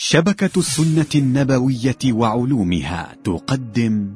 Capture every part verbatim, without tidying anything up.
شبكة السنة النبوية وعلومها تقدم.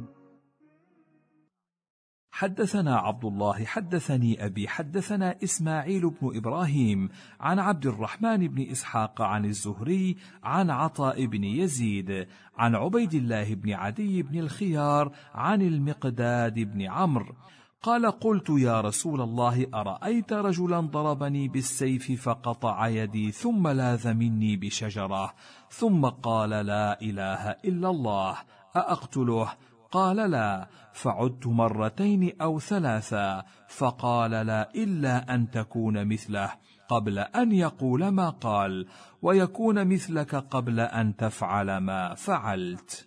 حدثنا عبد الله حدثني أبي حدثنا إسماعيل بن إبراهيم عن عبد الرحمن بن إسحاق عن الزهري عن عطاء بن يزيد عن عبيد الله بن عدي بن الخيار عن المقداد بن عمرو قال: قلت يا رسول الله، أرأيت رجلا ضربني بالسيف فقطع يدي ثم لاذ مني بشجرة ثم قال: لا إله إلا الله، أأقتله؟ قال: لا. فعدت مرتين أو ثلاثا فقال: لا، إلا أن تكون مثله قبل أن يقول ما قال، ويكون مثلك قبل أن تفعل ما فعلت.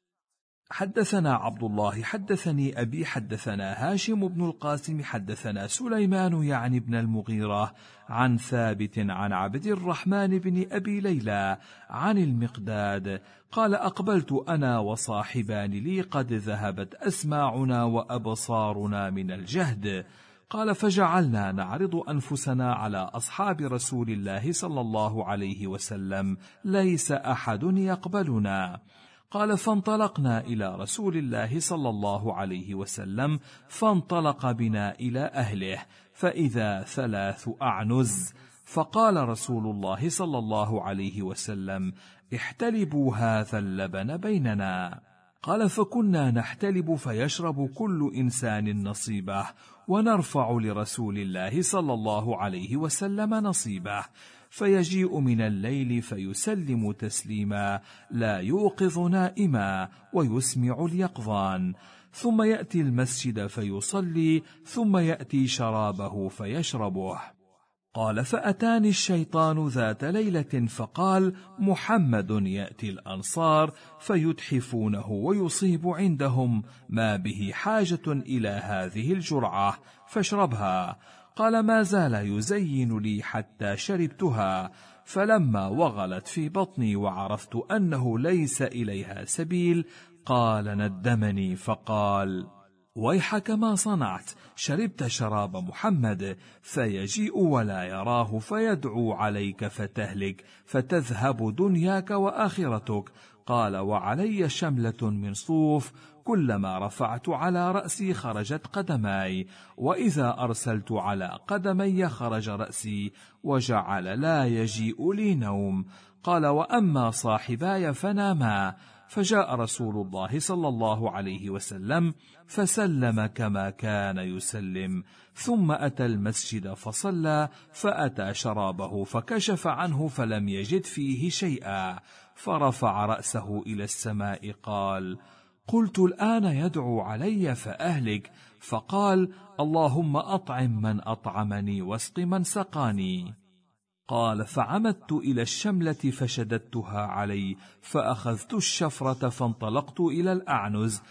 حدثنا عبد الله حدثني أبي حدثنا هاشم بن القاسم حدثنا سليمان يعني بن المغيرة عن ثابت عن عبد الرحمن بن أبي ليلى عن المقداد قال: أقبلت أنا وصاحبان لي قد ذهبت أسماعنا وأبصارنا من الجهد. قال: فجعلنا نعرض أنفسنا على أصحاب رسول الله صلى الله عليه وسلم، ليس أحد يقبلنا. قال: فانطلقنا إلى رسول الله صلى الله عليه وسلم، فانطلق بنا إلى أهله، فإذا ثلاث أعنز. فقال رسول الله صلى الله عليه وسلم: احتلبوا هذا اللبن بيننا. قال: فكنا نحتلب فيشرب كل إنسان نصيبه، ونرفع لرسول الله صلى الله عليه وسلم نصيبه، فيجيء من الليل فيسلم تسليما لا يوقظ نائما ويسمع اليقظان، ثم يأتي المسجد فيصلي، ثم يأتي شرابه فيشربه. قال: فأتاني الشيطان ذات ليلة فقال: محمد يأتي الأنصار فيتحفونه ويصيب عندهم ما به حاجة إلى هذه الجرعة فاشربها. قال: ما زال يزين لي حتى شربتها، فلما وغلت في بطني وعرفت أنه ليس إليها سبيل قال: ندمني فقال: ويحك ما صنعت، شربت شراب محمد، فيجيء ولا يراه فيدعو عليك فتهلك، فتذهب دنياك وآخرتك. قال: وعلي شملة من صوف، كلما رفعت على رأسي خرجت قدماي، وإذا أرسلت على قدمي خرج رأسي، وجعل لا يجيء لي نوم. قال: وأما صاحباي فناما، فجاء رسول الله صلى الله عليه وسلم فسلم كما كان يسلم، ثم أتى المسجد فصلى، فأتى شرابه فكشف عنه فلم يجد فيه شيئا، فرفع رأسه إلى السماء قال: قلت الآن يدعو علي فأهلك، فقال: اللهم أطعم من أطعمني واسق من سقاني. قال: فعمدت إلى الشملة فشددتها علي، فأخذت الشفرة فانطلقت إلى الأعنز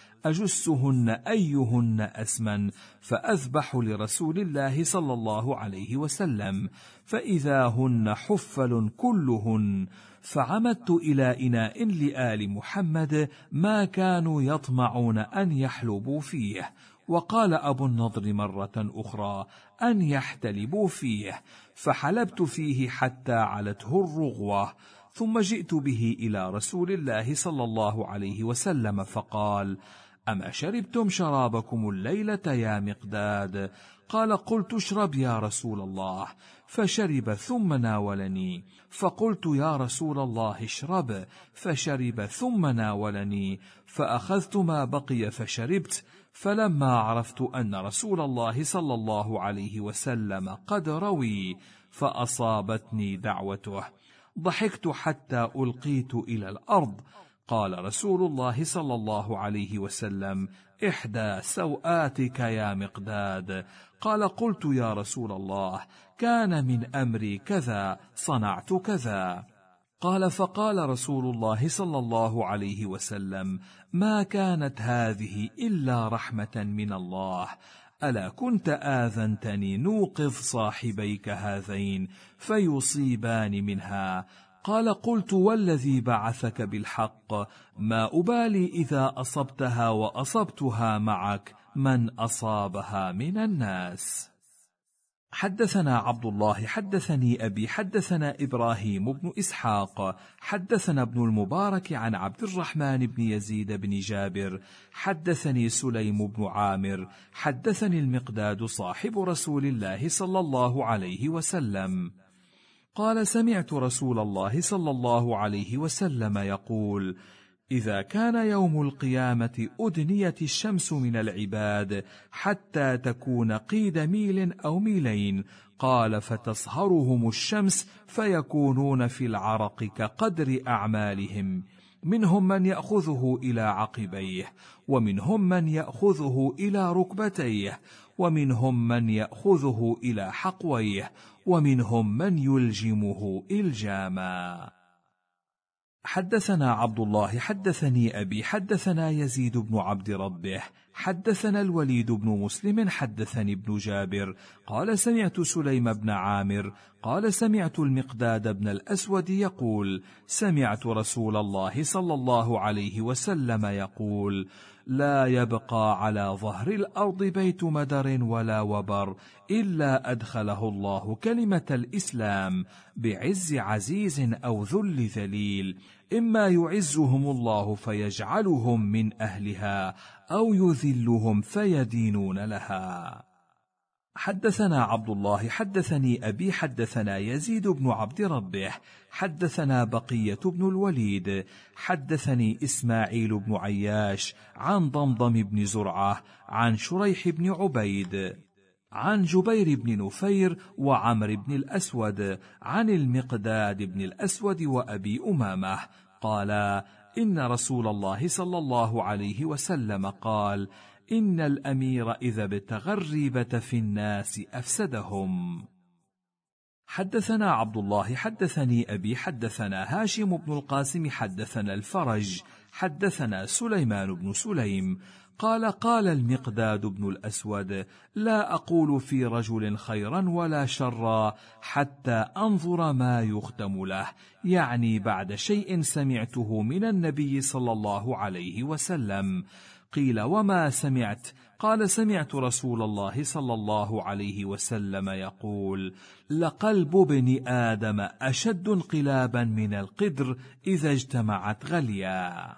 أجسهن أيهن أسمن، فأذبح لرسول الله صلى الله عليه وسلم، فإذا هن حفل كلهن. فعمدت إلى إناء لآل محمد ما كانوا يطمعون أن يحلبوا فيه. وقال أبو النضر مرة أخرى أن يحتلبوا فيه، فحلبت فيه حتى علته الرغوة، ثم جئت به إلى رسول الله صلى الله عليه وسلم فقال: أما شربتم شرابكم الليلة يا مقداد؟ قال: قلت: اشرب يا رسول الله. فشرب ثم ناولني، فقلت: يا رسول الله اشرب، فشرب ثم ناولني، فأخذت ما بقي فشربت. فلما عرفت أن رسول الله صلى الله عليه وسلم قد روي فأصابتني دعوته، ضحكت حتى ألقيت إلى الأرض. قال رسول الله صلى الله عليه وسلم: إحدى سوآتك يا مقداد. قال: قلت: يا رسول الله، كان من أمري كذا، صنعت كذا. قال: فقال رسول الله صلى الله عليه وسلم: ما كانت هذه إلا رحمة من الله، ألا كنت آذنتني نوقظ صاحبيك هذين فيصيبان منها؟ قال: قلت: والذي بعثك بالحق، ما أبالي إذا أصبتها وأصبتها معك من أصابها من الناس. حدثنا عبد الله حدثني أبي حدثنا إبراهيم بن إسحاق حدثنا ابن المبارك عن عبد الرحمن بن يزيد بن جابر حدثني سليم بن عامر حدثني المقداد صاحب رسول الله صلى الله عليه وسلم قال: سمعت رسول الله صلى الله عليه وسلم يقول: إذا كان يوم القيامة أدنيت الشمس من العباد حتى تكون قيد ميل أو ميلين، قال: فتصهرهم الشمس فيكونون في العرق كقدر أعمالهم، منهم من يأخذه إلى عقبيه، ومنهم من يأخذه إلى ركبتيه، ومنهم من يأخذه إلى حقويه، ومنهم من يلجمه إلجاما. حدثنا عبد الله حدثني أبي حدثنا يزيد بن عبد ربه حدثنا الوليد بن مسلم حدثني ابن جابر قال: سمعت سليم بن عامر قال: سمعت المقداد بن الأسود يقول: سمعت رسول الله صلى الله عليه وسلم يقول: لا يبقى على ظهر الأرض بيت مدر ولا وبر إلا أدخله الله كلمة الإسلام بعز عزيز أو ذل ذليل، إما يعزهم الله فيجعلهم من أهلها أو يذلهم فيدينون لها. حدثنا عبد الله حدثني أبي حدثنا يزيد بن عبد ربه حدثنا بقية بن الوليد حدثني إسماعيل بن عياش عن ضمضم بن زرعة عن شريح بن عبيد عن جبير بن نفير وعمر بن الأسود عن المقداد بن الأسود وأبي أمامة قال: إن رسول الله صلى الله عليه وسلم قال: إن الأمير إذا ابتغى الريبة في الناس أفسدهم. حدثنا عبد الله حدثني أبي حدثنا هاشم بن القاسم حدثنا الفرج حدثنا سليمان بن سليم قال: قال المقداد بن الأسود: لا أقول في رجل خيرا ولا شرا حتى أنظر ما يختم له، يعني بعد شيء سمعته من النبي صلى الله عليه وسلم. قيل: وما سمعت؟ قال: سمعت رسول الله صلى الله عليه وسلم يقول: لقلب ابن آدم أشد انقلابا من القدر إذا اجتمعت غليا.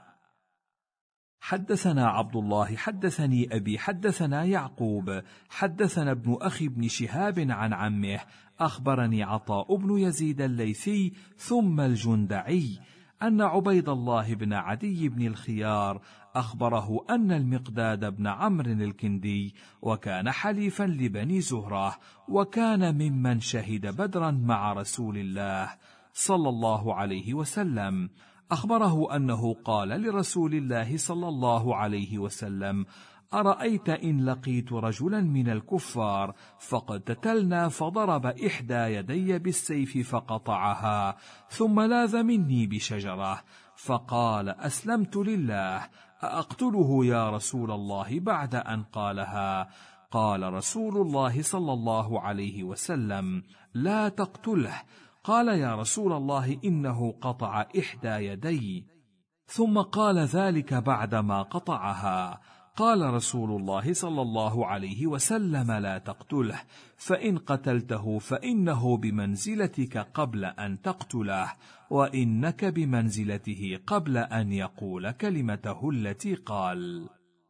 حدثنا عبد الله حدثني أبي حدثنا يعقوب حدثنا ابن أخي ابن شهاب عن عمه أخبرني عطاء بن يزيد الليثي ثم الجندعي أن عبيد الله بن عدي بن الخيار أخبره أن المقداد بن عمرو الكندي وكان حليفا لبني زهرة وكان ممن شهد بدرا مع رسول الله صلى الله عليه وسلم، أخبره أنه قال لرسول الله صلى الله عليه وسلم: أرأيت إن لقيت رجلا من الكفار فاقتتلنا فضرب إحدى يدي بالسيف فقطعها ثم لاذ مني بشجرة فقال: أسلمت لله، أأقتله يا رسول الله بعد أن قالها؟ قال رسول الله صلى الله عليه وسلم: لا تقتله. قال: يا رسول الله إنه قطع إحدى يدي. ثم قال ذلك بعدما قطعها. قال رسول الله صلى الله عليه وسلم: لا تقتله، فإن قتلته فإنه بمنزلتك قبل أن تقتله، وإنك بمنزلته قبل أن يقول كلمته التي قال.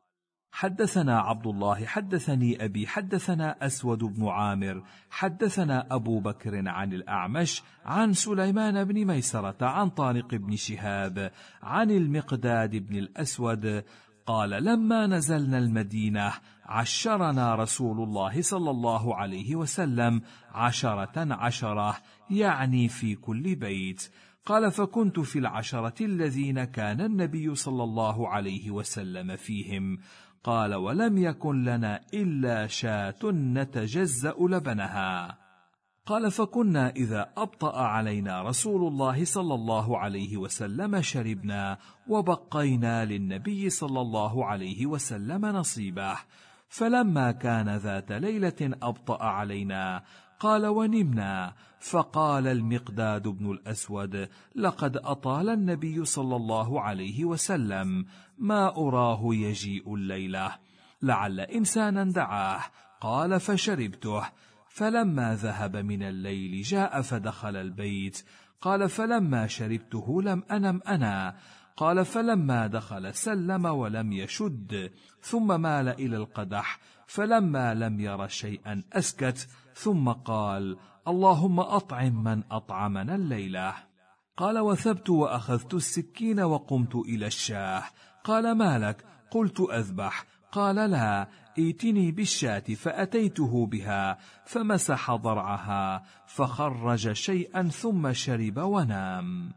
حدثنا عبد الله حدثني أبي حدثنا أسود بن عامر حدثنا أبو بكر عن الأعمش عن سليمان بن ميسرة عن طارق بن شهاب عن المقداد بن الأسود قال: لما نزلنا المدينة عشرنا رسول الله صلى الله عليه وسلم عشرة عشرة، يعني في كل بيت. قال: فكنت في العشرة الذين كان النبي صلى الله عليه وسلم فيهم. قال: ولم يكن لنا إلا شاة نتجزأ لبنها. قال: فكنا إذا أبطأ علينا رسول الله صلى الله عليه وسلم شربنا، وبقينا للنبي صلى الله عليه وسلم نصيبه. فلما كان ذات ليلة أبطأ علينا قال: ونمنا. فقال المقداد بن الأسود: لقد أطال النبي صلى الله عليه وسلم، ما أراه يجيء الليلة، لعل إنسانا دعاه. قال: فشربته. فلما ذهب من الليل جاء فدخل البيت. قال: فلما شربته لم أنم أنا. قال: فلما دخل سلم ولم يشد، ثم مال إلى القدح، فلما لم ير شيئا أسكت، ثم قال: اللهم أطعم من أطعمنا الليلة. قال: وثبت وأخذت السكين وقمت إلى الشاه. قال: ما لك؟ قلت: أذبح. قال: لا، ائتني بالشاة. فأتيته بها فمسح ضرعها فخرج شيئا ثم شرب ونام.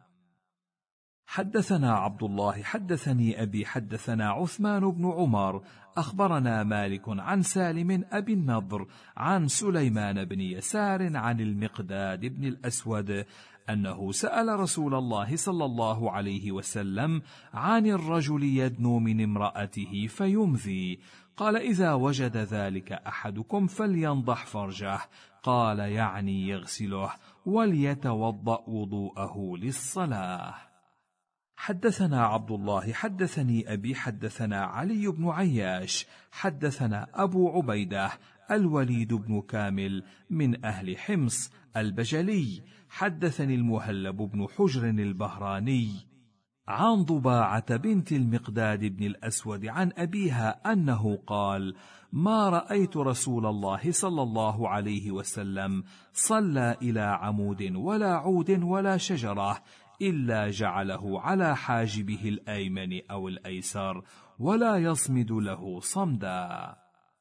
حدثنا عبد الله حدثني أبي حدثنا عثمان بن عمر أخبرنا مالك عن سالم أبي النضر عن سليمان بن يسار عن المقداد بن الأسود أنه سأل رسول الله صلى الله عليه وسلم عن الرجل يدنو من امرأته فيمذي. قال: إذا وجد ذلك أحدكم فلينضح فرجه. قال: يعني يغسله وليتوضأ وضوءه للصلاة. حدثنا عبد الله حدثني أبي حدثنا علي بن عياش حدثنا أبو عبيدة الوليد بن كامل من أهل حمص البجلي حدثني المهلب بن حجر البهراني عن ضباعة بنت المقداد بن الأسود عن أبيها أنه قال: ما رأيت رسول الله صلى الله عليه وسلم صلى إلى عمود ولا عود ولا شجرة إلا جعله على حاجبه الأيمن أو الأيسر ولا يصمد له صمدا.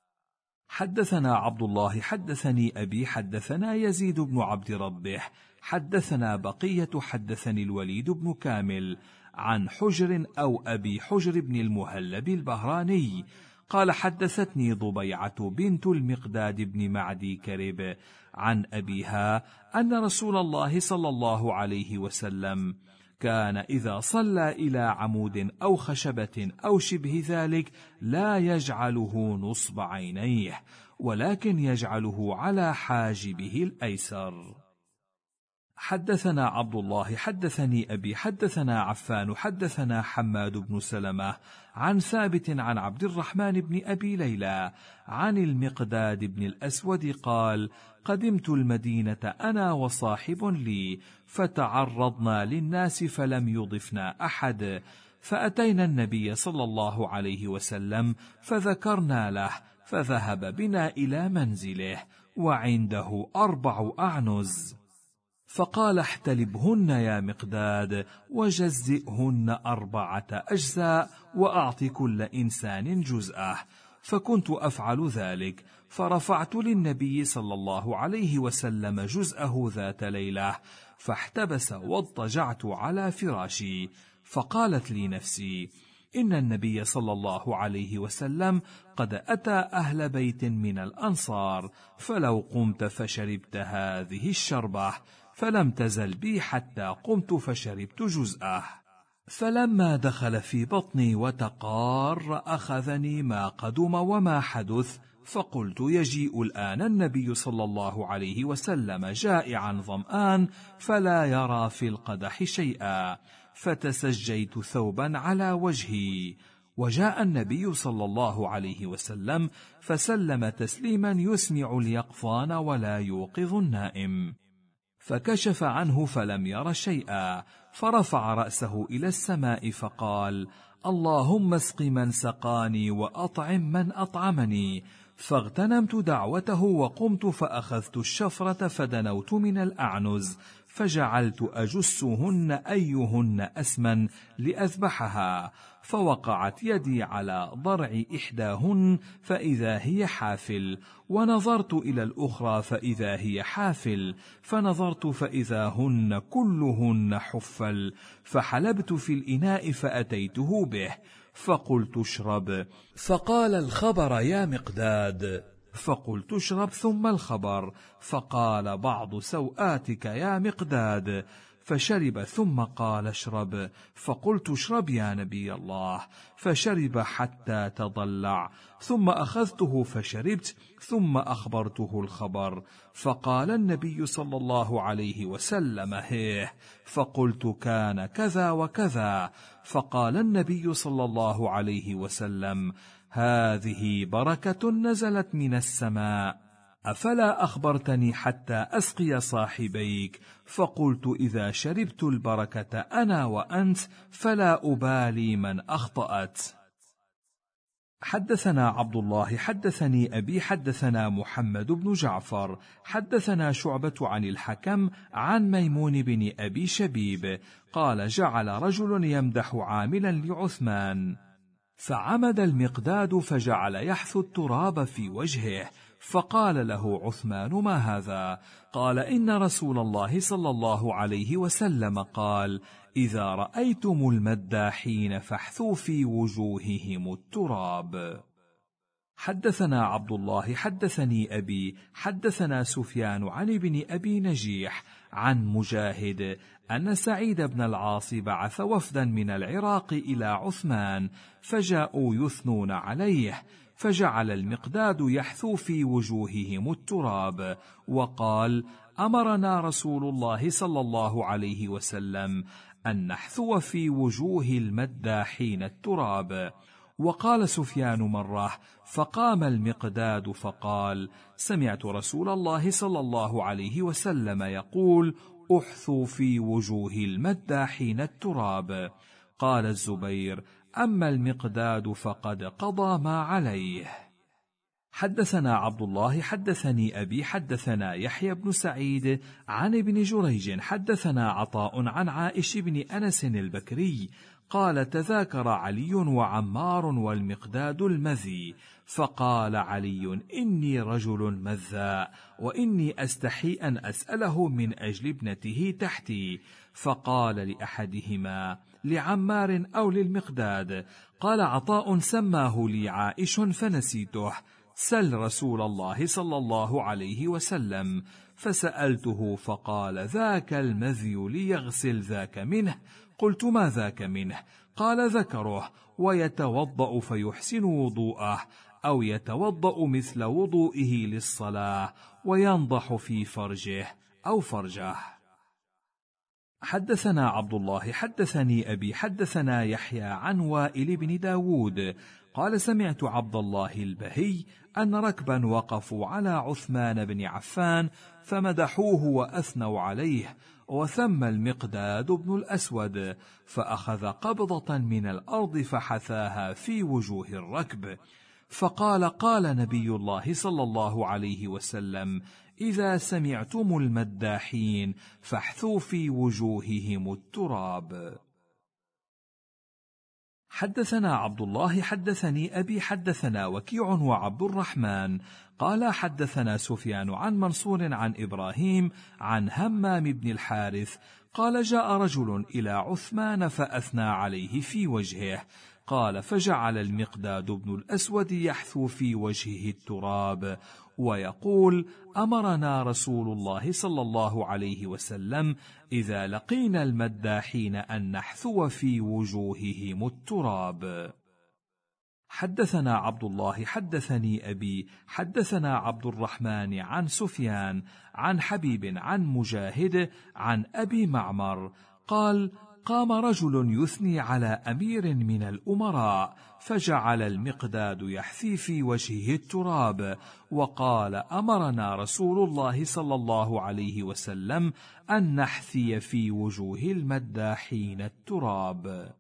حدثنا عبد الله حدثني أبي حدثنا يزيد بن عبد ربه حدثنا بقية حدثني الوليد بن كامل عن حجر أو أبي حجر بن المهلب البهراني قال: حدثتني ضبيعة بنت المقداد بن معدي كرب عن أبيها أن رسول الله صلى الله عليه وسلم كان إذا صلى إلى عمود أو خشبة أو شبه ذلك لا يجعله نصب عينيه، ولكن يجعله على حاجبه الأيسر. حدثنا عبد الله حدثني أبي حدثنا عفان حدثنا حماد بن سلمة عن ثابت عن عبد الرحمن بن أبي ليلى عن المقداد بن الأسود قال: قدمت المدينة أنا وصاحب لي فتعرضنا للناس فلم يضفنا أحد، فأتينا النبي صلى الله عليه وسلم فذكرنا له فذهب بنا إلى منزله وعنده أربع أعنز، فقال: احتلبهن يا مقداد وجزئهن أربعة أجزاء وأعط كل إنسان جزءه. فكنت أفعل ذلك، فرفعت للنبي صلى الله عليه وسلم جزءه ذات ليلة، فاحتبس واضطجعت على فراشي، فقالت لي نفسي: إن النبي صلى الله عليه وسلم قد أتى أهل بيت من الأنصار، فلو قمت فشربت هذه الشربة، فلم تزل بي حتى قمت فشربت جزءه، فلما دخل في بطني وتقار أخذني ما قدم وما حدث، فقلت: يجيء الآن النبي صلى الله عليه وسلم جائعا ظمآن فلا يرى في القدح شيئا، فتسجيت ثوبا على وجهي، وجاء النبي صلى الله عليه وسلم فسلم تسليما يسمع اليقظان ولا يوقظ النائم، فكشف عنه فلم ير شيئا، فرفع رأسه إلى السماء فقال: اللهم اسق من سقاني وأطعم من أطعمني. فاغتنمت دعوته وقمت فأخذت الشفرة فدنوت من الأعنز، فجعلت أجسهن أيهن أسمن لأذبحها، فوقعت يدي على ضرع إحداهن فإذا هي حافل، ونظرت إلى الأخرى فإذا هي حافل، فنظرت فإذا هن كلهن حفل، فحلبت في الإناء فأتيته به فقلت: اشرب. فقال: الخبر يا مقداد. فقلت: اشرب ثم الخبر. فقال: بعض سوآتك يا مقداد. فشرب ثم قال: اشرب. فقلت: اشرب يا نبي الله. فشرب حتى تضلع، ثم أخذته فشربت، ثم أخبرته الخبر، فقال النبي صلى الله عليه وسلم: هيه. فقلت: كان كذا وكذا. فقال النبي صلى الله عليه وسلم: هذه بركة نزلت من السماء. أفلا أخبرتني حتى أسقي صاحبيك؟ فقلت إذا شربت البركة أنا وأنت فلا أبالي من أخطأت. حدثنا عبد الله حدثني أبي حدثنا محمد بن جعفر حدثنا شعبة عن الحكم عن ميمون بن أبي شبيب قال جعل رجل يمدح عاملا لعثمان، فعمد المقداد فجعل يحث التراب في وجهه، فقال له عثمان: ما هذا؟ قال: إن رسول الله صلى الله عليه وسلم قال: إذا رأيتم المداحين فاحثوا في وجوههم التراب. حدثنا عبد الله حدثني أبي حدثنا سفيان عن ابن أبي نجيح عن مجاهد أن سعيد بن العاص بعث وفدا من العراق إلى عثمان، فجاءوا يثنون عليه، فجعل المقداد يحثو في وجوههم التراب، وقال: أمرنا رسول الله صلى الله عليه وسلم أن نحثو في وجوه المداحين التراب. وقال سفيان مرة: فقام المقداد فقال: سمعت رسول الله صلى الله عليه وسلم يقول: احثوا في وجوه المداحين التراب. قال الزبير: أما المقداد فقد قضى ما عليه. حدثنا عبد الله حدثني أبي حدثنا يحيى بن سعيد عن ابن جريج حدثنا عطاء عن عائش بن أنس البكري قال: تذاكر علي وعمار والمقداد المذي، فقال علي: إني رجل مذاء، وإني أستحي أن أسأله من أجل ابنته تحتي. فقال لأحدهما: لعمار أو للمقداد؟ قال عطاء: سماه لي عائش فنسيته، سل رسول الله صلى الله عليه وسلم. فسألته فقال: ذاك المذي ليغسل ذاك منه. قلت: ما ذاك منه؟ قال: ذكره، ويتوضأ فيحسن وضوءه، أو يتوضأ مثل وضوئه للصلاة، وينضح في فرجه أو فرجه. حدثنا عبد الله حدثني أبي حدثنا يحيى عن وائل بن داود قال: سمعت عبد الله البهي أن ركبا وقفوا على عثمان بن عفان فمدحوه وأثنوا عليه، وثم المقداد بن الأسود فأخذ قبضة من الأرض فحثاها في وجوه الركب، فقال: قال نبي الله صلى الله عليه وسلم: إذا سمعتم المداحين فاحثوا في وجوههم التراب. حدثنا عبد الله حدثني أبي حدثنا وكيع وعبد الرحمن قال: حدثنا سفيان عن منصور عن إبراهيم عن همام بن الحارث قال: جاء رجل إلى عثمان فأثنى عليه في وجهه، قال: فجعل المقداد بن الأسود يحثو في وجهه التراب ويقول: أمرنا رسول الله صلى الله عليه وسلم إذا لقينا المداحين أن نحثو في وجوههم التراب. حدثنا عبد الله حدثني أبي حدثنا عبد الرحمن عن سفيان عن حبيب عن مجاهد عن أبي معمر قال: قام رجل يثني على أمير من الأمراء، فجعل المقداد يحثي في وجهه التراب، وقال: أمرنا رسول الله صلى الله عليه وسلم أن نحثي في وجوه المداحين التراب.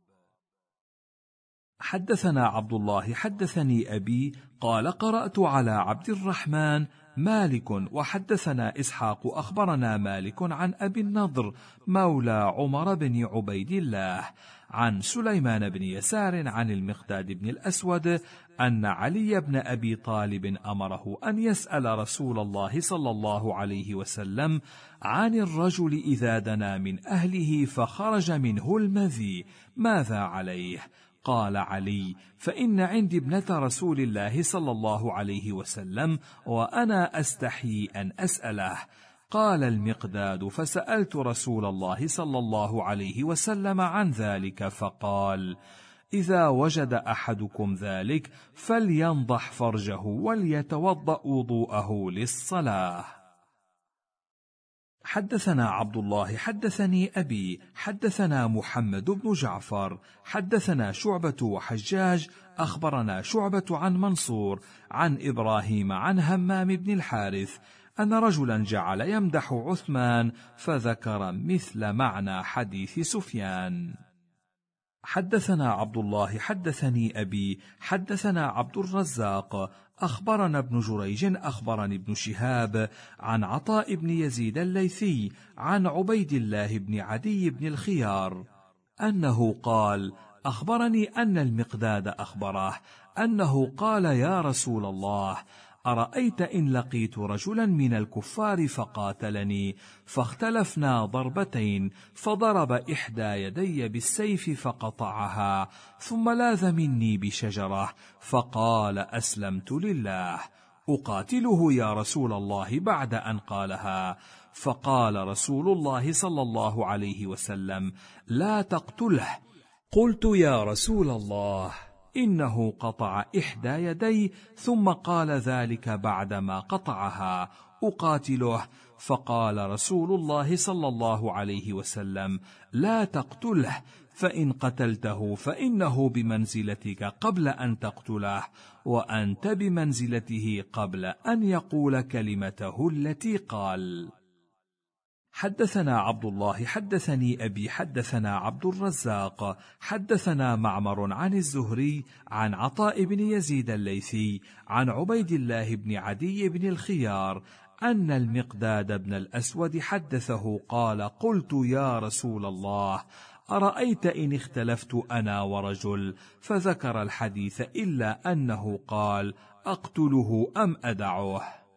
حدثنا عبد الله حدثني أبي قال: قرأت على عبد الرحمن مالك وحدثنا إسحاق أخبرنا مالك عن أبي النضر مولى عمر بن عبيد الله عن سليمان بن يسار عن المقداد بن الأسود أن علي بن أبي طالب أمره أن يسأل رسول الله صلى الله عليه وسلم عن الرجل إذا دنا من أهله فخرج منه المذي ماذا عليه؟ قال علي: فإن عندي ابنة رسول الله صلى الله عليه وسلم وأنا أستحيي أن أسأله. قال المقداد: فسألت رسول الله صلى الله عليه وسلم عن ذلك فقال: إذا وجد أحدكم ذلك فلينضح فرجه وليتوضأ وضوءه للصلاة. حدثنا عبد الله حدثني أبي حدثنا محمد بن جعفر حدثنا شعبة وحجاج أخبرنا شعبة عن منصور عن إبراهيم عن همام بن الحارث أن رجلا جعل يمدح عثمان فذكر مثل معنى حديث سفيان. حدثنا عبد الله حدثني أبي حدثنا عبد الرزاق أخبرنا ابن جريج أخبرني ابن شهاب عن عطاء بن يزيد الليثي عن عبيد الله بن عدي بن الخيار أنه قال: أخبرني أن المقداد أخبره أنه قال: يا رسول الله، أرأيت إن لقيت رجلا من الكفار فقاتلني فاختلفنا ضربتين، فضرب إحدى يدي بالسيف فقطعها، ثم لاذ مني بشجرة فقال: أسلمت لله، أقاتله يا رسول الله بعد أن قالها؟ فقال رسول الله صلى الله عليه وسلم: لا تقتله. قلت: يا رسول الله، إنه قطع إحدى يدي ثم قال ذلك بعدما قطعها، أقاتله؟ فقال رسول الله صلى الله عليه وسلم: لا تقتله، فإن قتلته فإنه بمنزلتك قبل أن تقتله، وأنت بمنزلته قبل أن يقول كلمته التي قال. حدثنا عبد الله حدثني أبي حدثنا عبد الرزاق حدثنا معمر عن الزهري عن عطاء بن يزيد الليثي عن عبيد الله بن عدي بن الخيار أن المقداد بن الأسود حدثه قال: قلت: يا رسول الله، أرأيت إن اختلفت أنا ورجل؟ فذكر الحديث إلا أنه قال: أقتله أم أدعه؟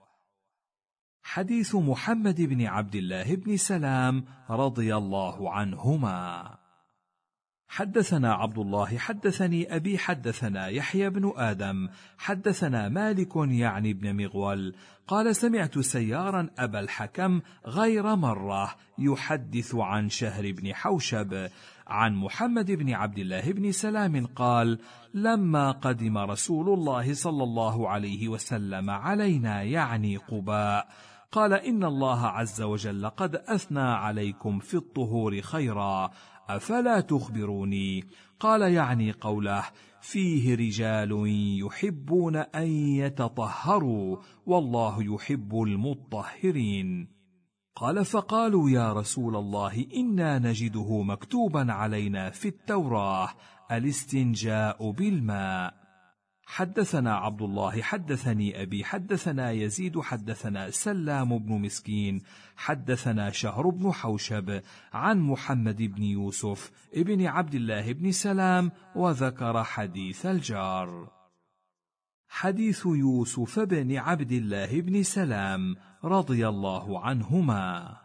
حديث محمد بن عبد الله بن سلام رضي الله عنهما. حدثنا عبد الله حدثني أبي حدثنا يحيى بن آدم حدثنا مالك يعني بن مغول قال: سمعت سيارا أبا الحكم غير مرة يحدث عن شهر بن حوشب عن محمد بن عبد الله بن سلام قال: لما قدم رسول الله صلى الله عليه وسلم علينا يعني قباء، قال: إن الله عز وجل قد أثنى عليكم في الطهور خيرا، أفلا تخبروني؟ قال يعني قوله: فيه رجال يحبون أن يتطهروا والله يحب المطهرين. قال: فقالوا: يا رسول الله، إنا نجده مكتوبا علينا في التوراة الاستنجاء بالماء. حدثنا عبد الله حدثني أبي حدثنا يزيد حدثنا سلام بن مسكين حدثنا شهر بن حوشب عن محمد بن يوسف ابن عبد الله بن سلام وذكر حديث الجار. حديث يوسف بن عبد الله بن سلام رضي الله عنهما.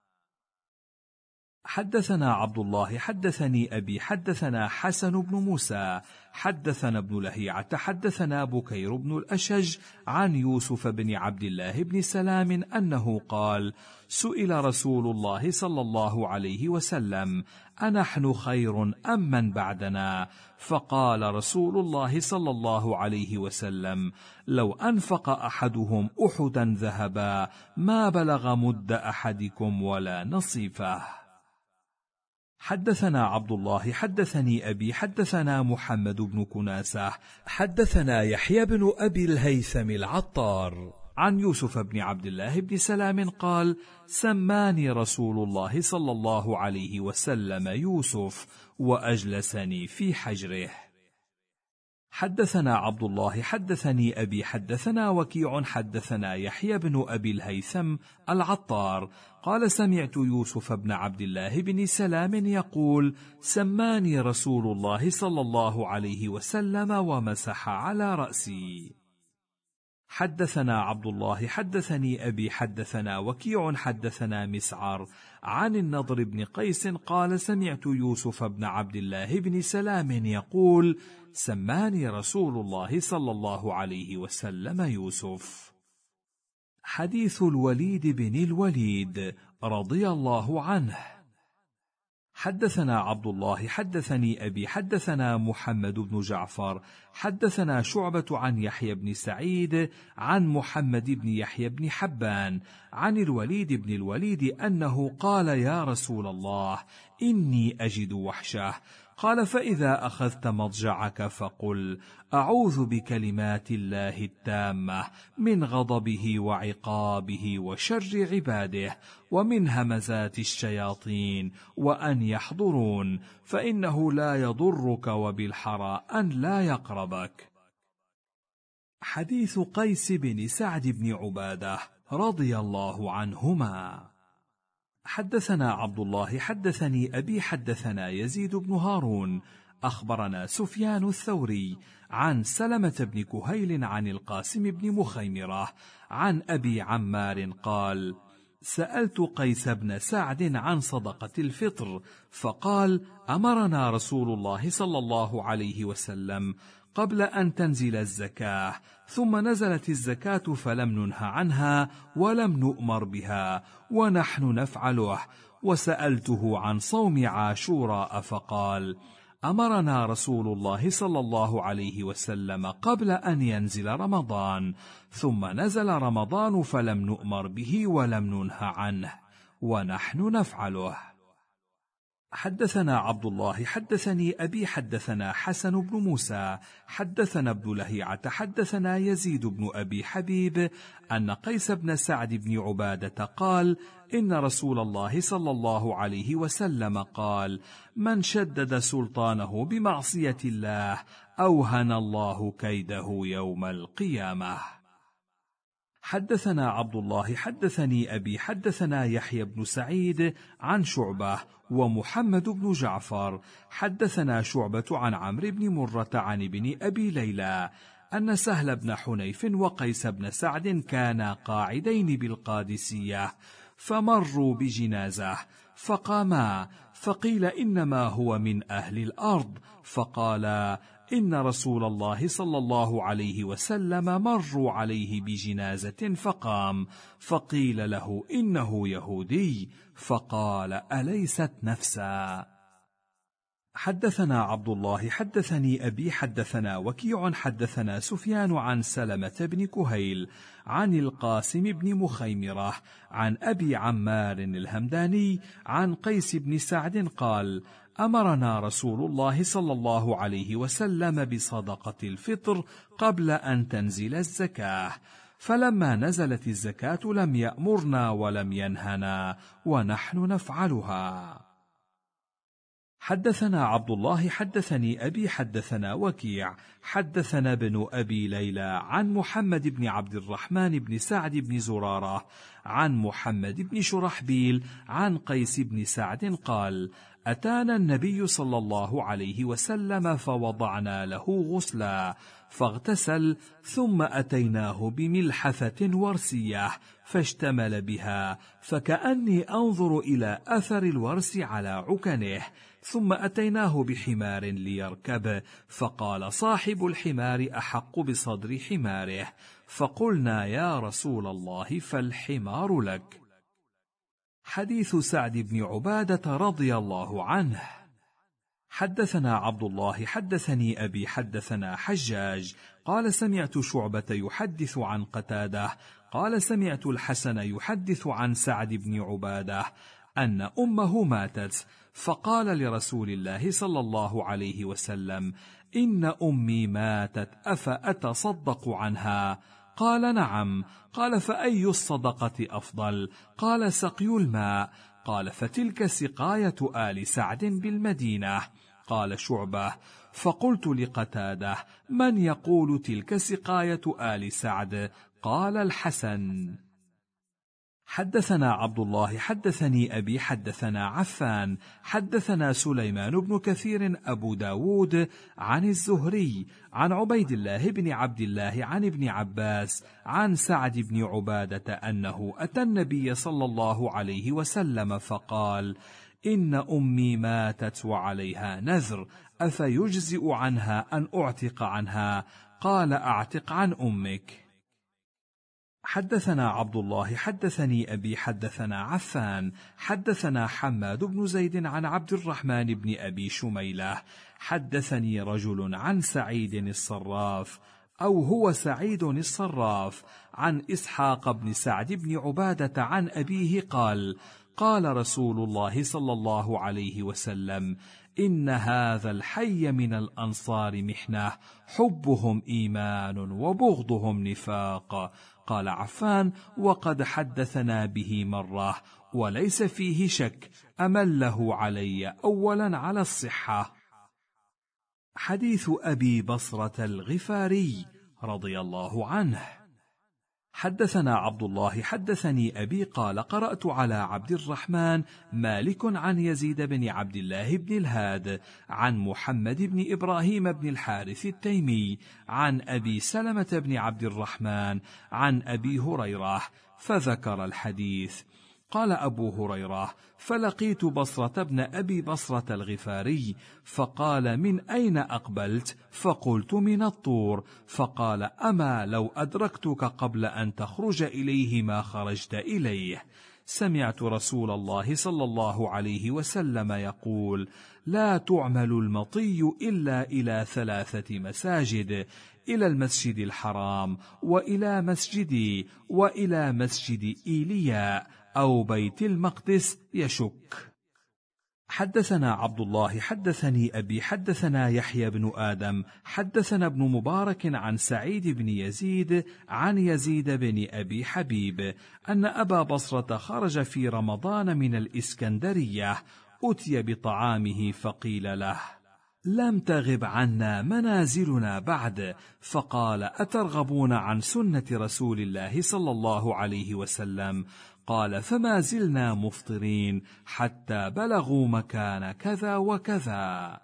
حدثنا عبد الله حدثني أبي حدثنا حسن بن موسى حدثنا ابن لهيعة حدثنا بكير بن الأشج عن يوسف بن عبد الله بن سلام أنه قال: سئل رسول الله صلى الله عليه وسلم: أنحن خير أم من بعدنا؟ فقال رسول الله صلى الله عليه وسلم: لو أنفق أحدهم أحدا ذهبا ما بلغ مد أحدكم ولا نصيفه. حدثنا عبد الله حدثني أبي حدثنا محمد بن كناسة حدثنا يحيى بن أبي الهيثم العطار عن يوسف بن عبد الله بن سلام قال: سماني رسول الله صلى الله عليه وسلم يوسف وأجلسني في حجره. حدثنا عبد الله حدثني أبي حدثنا وكيع حدثنا يحيى بن أبي الهيثم العطار قال: سمعت يوسف بن عبد الله بن سلام يقول: سماني رسول الله صلى الله عليه وسلم ومسح على رأسي. حدثنا عبد الله حدثني أبي حدثنا وكيع حدثنا مسعر عن النضر بن قيس قال: سمعت يوسف بن عبد الله بن سلام يقول: سماني رسول الله صلى الله عليه وسلم يوسف. حديث الوليد بن الوليد رضي الله عنه. حدثنا عبد الله حدثني أبي حدثنا محمد بن جعفر حدثنا شعبة عن يحيى بن سعيد عن محمد بن يحيى بن حبان عن الوليد بن الوليد أنه قال: يا رسول الله، إني أجد وحشة. قال: فإذا أخذت مضجعك فقل: أعوذ بكلمات الله التامة من غضبه وعقابه وشر عباده ومن همزات الشياطين وأن يحضرون، فإنه لا يضرك وبالحرى أن لا يقربك. حديث قيس بن سعد بن عبادة رضي الله عنهما. حدثنا عبد الله حدثني أبي حدثنا يزيد بن هارون أخبرنا سفيان الثوري عن سلمة بن كهيل عن القاسم بن مخيمرة عن أبي عمار قال: سألت قيس بن سعد عن صدقة الفطر، فقال: أمرنا رسول الله صلى الله عليه وسلم قبل أن تنزل الزكاة، ثم نزلت الزكاة فلم ننه عنها ولم نؤمر بها ونحن نفعله. وسألته عن صوم عاشوراء فقال: أمرنا رسول الله صلى الله عليه وسلم قبل أن ينزل رمضان، ثم نزل رمضان فلم نؤمر به ولم ننه عنه ونحن نفعله. حدثنا عبد الله حدثني أبي حدثنا حسن بن موسى حدثنا ابن لهيعة حدثنا يزيد بن أبي حبيب أن قيس بن سعد بن عبادة قال: إن رسول الله صلى الله عليه وسلم قال: من شدد سلطانه بمعصية الله أوهن الله كيده يوم القيامة. حدثنا عبد الله حدثني أبي حدثنا يحيى بن سعيد عن شعبة ومحمد بن جعفر حدثنا شعبة عن عمرو بن مرة عن ابن أبي ليلى أن سهل بن حنيف وقيس بن سعد كانا قاعدين بالقادسية، فمروا بجنازة فقاما، فقيل: إنما هو من أهل الأرض، فقالا: إن رسول الله صلى الله عليه وسلم مروا عليه بجنازة فقام، فقيل له: إنه يهودي، فقال: أليست نفسا. حدثنا عبد الله حدثني أبي حدثنا وكيع حدثنا سفيان عن سلمة بن كهيل عن القاسم بن مخيمرة عن أبي عمار الهمداني عن قيس بن سعد قال: أمرنا رسول الله صلى الله عليه وسلم بصدقة الفطر قبل أن تنزل الزكاة، فلما نزلت الزكاة لم يأمرنا ولم ينهنا ونحن نفعلها. حدثنا عبد الله حدثني أبي حدثنا وكيع حدثنا ابن أبي ليلى عن محمد بن عبد الرحمن بن سعد بن زرارة عن محمد بن شرحبيل عن قيس بن سعد قال: أتانا النبي صلى الله عليه وسلم فوضعنا له غسلا فاغتسل، ثم أتيناه بملحفة ورسية فاشتمل بها، فكأني أنظر إلى أثر الورس على عكنه، ثم أتيناه بحمار ليركب، فقال صاحب الحمار: أحق بصدر حماره، فقلنا: يا رسول الله، فالحمار لك. حديث سعد بن عبادة رضي الله عنه. حدثنا عبد الله حدثني أبي حدثنا حجاج قال: سمعت شعبة يحدث عن قتادة قال: سمعت الحسن يحدث عن سعد بن عبادة أن أمه ماتت، فقال لرسول الله صلى الله عليه وسلم: إن أمي ماتت، أفأتصدق عنها؟ قال: نعم. قال: فأي الصدقة أفضل؟ قال: سقي الماء. قال: فتلك سقاية آل سعد بالمدينة. قال شعبة: فقلت لقتادة: من يقول تلك سقاية آل سعد؟ قال: الحسن. حدثنا عبد الله حدثني أبي حدثنا عفان حدثنا سليمان بن كثير أبو داود عن الزهري عن عبيد الله بن عبد الله عن ابن عباس عن سعد بن عبادة أنه أتى النبي صلى الله عليه وسلم فقال: إن أمي ماتت وعليها نذر، أفيجزئ عنها أن أعتق عنها؟ قال: أعتق عن أمك. حدثنا عبد الله حدثني أبي حدثنا عفان حدثنا حماد بن زيد عن عبد الرحمن بن أبي شميلة حدثني رجل عن سعيد الصراف أو هو سعيد الصراف عن إسحاق بن سعد بن عبادة عن أبيه قال: قال رسول الله صلى الله عليه وسلم: إن هذا الحي من الأنصار محنة، حبهم إيمان وبغضهم نفاق. قال عفان: وقد حدثنا به مرة وليس فيه شك، أمله علي أولا على الصحة. حديث أبي بصرة الغفاري رضي الله عنه. حدثنا عبد الله حدثني أبي قال: قرأت على عبد الرحمن مالك عن يزيد بن عبد الله بن الهاد عن محمد بن إبراهيم بن الحارث التيمي عن أبي سلمة بن عبد الرحمن عن أبي هريرة فذكر الحديث. قال أبو هريرة: فلقيت بصرة بن أبي بصرة الغفاري فقال: من أين أقبلت؟ فقلت: من الطور. فقال: أما لو أدركتك قبل أن تخرج إليه ما خرجت إليه. سمعت رسول الله صلى الله عليه وسلم يقول: لا تعمل المطي إلا إلى ثلاثة مساجد: إلى المسجد الحرام، وإلى مسجدي، وإلى مسجد إيليا أو بيت المقدس يشك. حدثنا عبد الله حدثني أبي حدثنا يحيى بن آدم حدثنا ابن مبارك عن سعيد بن يزيد عن يزيد بن أبي حبيب أن أبا بصرة خرج في رمضان من الإسكندرية، أتي بطعامه فقيل له: لم تغب عنا منازلنا بعد. فقال: أترغبون عن سنة رسول الله صلى الله عليه وسلم؟ قال: فما زلنا مفطرين حتى بلغوا مكان كذا وكذا.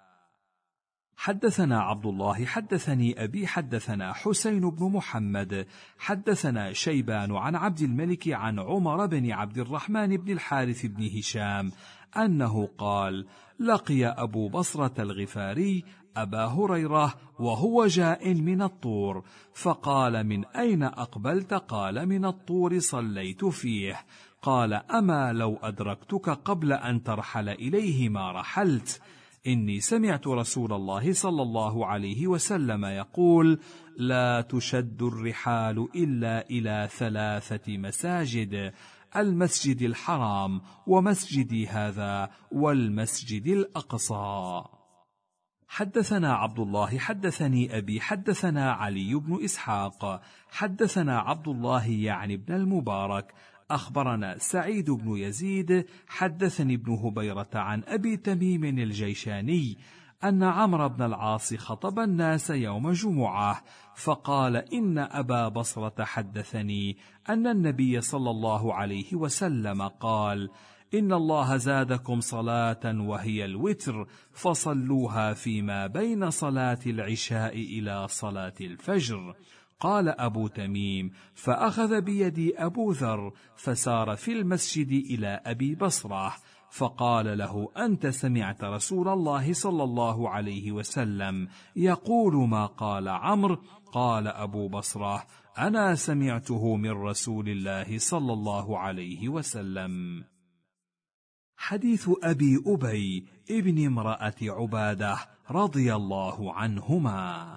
حدثنا عبد الله حدثني أبي حدثنا حسين بن محمد حدثنا شيبان عن عبد الملك عن عمر بن عبد الرحمن بن الحارث بن هشام أنه قال: لقي أبو بصرة الغفاري أبا هريرة وهو جاء من الطور، فقال: من أين أقبلت؟ قال: من الطور صليت فيه. قال: أما لو أدركتك قبل أن ترحل إليه ما رحلت. إني سمعت رسول الله صلى الله عليه وسلم يقول: لا تشد الرحال إلا إلى ثلاثة مساجد: المسجد الحرام، ومسجدي هذا، والمسجد الأقصى. حدثنا عبد الله حدثني أبي حدثنا علي بن إسحاق حدثنا عبد الله يعني بن المبارك أخبرنا سعيد بن يزيد حدثني ابن هبيرة عن أبي تميم الجيشاني أن عمرو بن العاص خطب الناس يوم جمعة فقال: إن أبا بصرة حدثني أن النبي صلى الله عليه وسلم قال: إن الله زادكم صلاة وهي الوتر، فصلوها فيما بين صلاة العشاء إلى صلاة الفجر. قال أبو تميم: فأخذ بيدي أبو ذر فسار في المسجد إلى أبي بصرة فقال له: أنت سمعت رسول الله صلى الله عليه وسلم يقول ما قال عمرو؟ قال أبو بصرة: أنا سمعته من رسول الله صلى الله عليه وسلم. حديث أبي أبي ابن امرأة عبادة رضي الله عنهما.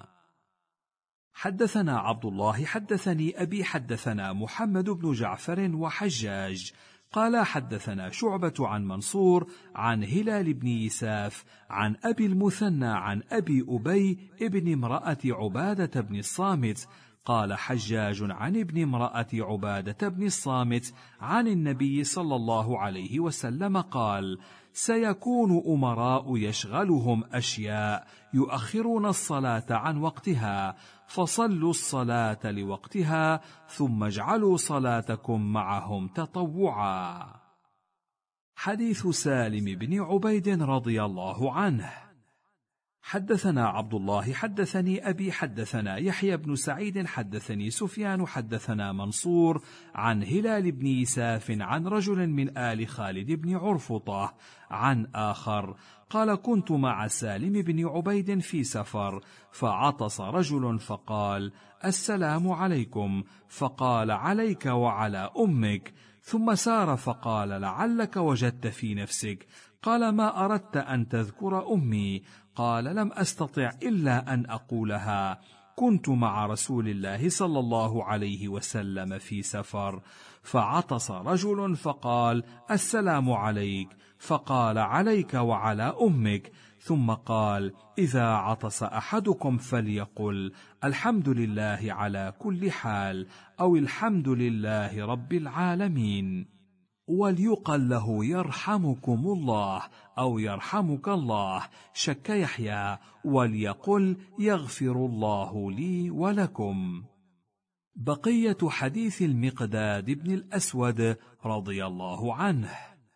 حدثنا عبد الله حدثني أبي حدثنا محمد بن جعفر وحجاج قال: حدثنا شعبة عن منصور عن هلال بن يساف عن أبي المثنى عن أبي أبي ابن امرأة عبادة بن الصامت قال حجاج عن ابن امرأة عبادة بن الصامت عن النبي صلى الله عليه وسلم قال: سيكون أمراء يشغلهم أشياء يؤخرون الصلاة عن وقتها، فصلوا الصلاة لوقتها ثم اجعلوا صلاتكم معهم تطوعا. حديث سالم بن عبيد رضي الله عنه. حدثنا عبد الله حدثني أبي حدثنا يحيى بن سعيد حدثني سفيان حدثنا منصور عن هلال بن يساف عن رجل من آل خالد بن عرفطة عن آخر قال: كنت مع سالم بن عبيد في سفر، فعطس رجل فقال: السلام عليكم، فقال: عليك وعلى أمك، ثم سار فقال: لعلك وجدت في نفسك. قال: ما أردت أن تذكر أمي؟ قال: لم أستطع إلا أن أقولها، كنت مع رسول الله صلى الله عليه وسلم في سفر. فعطس رجل فقال: السلام عليك، فقال: عليك وعلى أمك، ثم قال: إذا عطس أحدكم فليقل: الحمد لله على كل حال، أو الحمد لله رب العالمين، وليقل له: يرحمكم الله، أو يرحمك الله. شك يحيى، وليقل: يغفر الله لي ولكم. بقية حديث المقداد بن الأسود رضي الله عنه.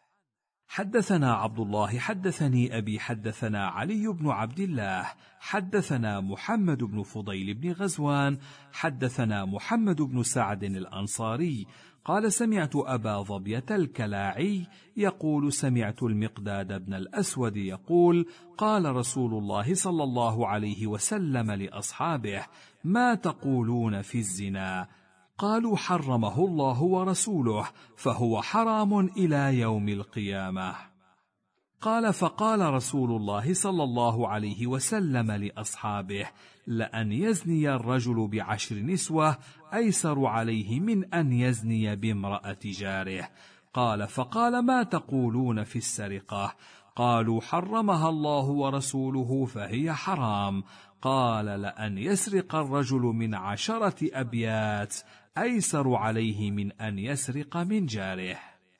حدثنا عبد الله حدثني أبي حدثنا علي بن عبد الله حدثنا محمد بن فضيل بن غزوان حدثنا محمد بن سعد الأنصاري قال: سمعت أبا ظبية الكلاعي يقول: سمعت المقداد بن الأسود يقول: قال رسول الله صلى الله عليه وسلم لأصحابه: ما تقولون في الزنا؟ قالوا: حرمه الله ورسوله، فهو حرام إلى يوم القيامة. قال: فقال رسول الله صلى الله عليه وسلم لأصحابه: لأن يزني الرجل بعشر نسوة أيسر عليه من أن يزني بامرأة جاره. قال: فقال: ما تقولون في السرقة؟ قالوا: حرمها الله ورسوله فهي حرام. قال: لأن يسرق الرجل من عشرة أبيات أيسر عليه من أن يسرق من جاره.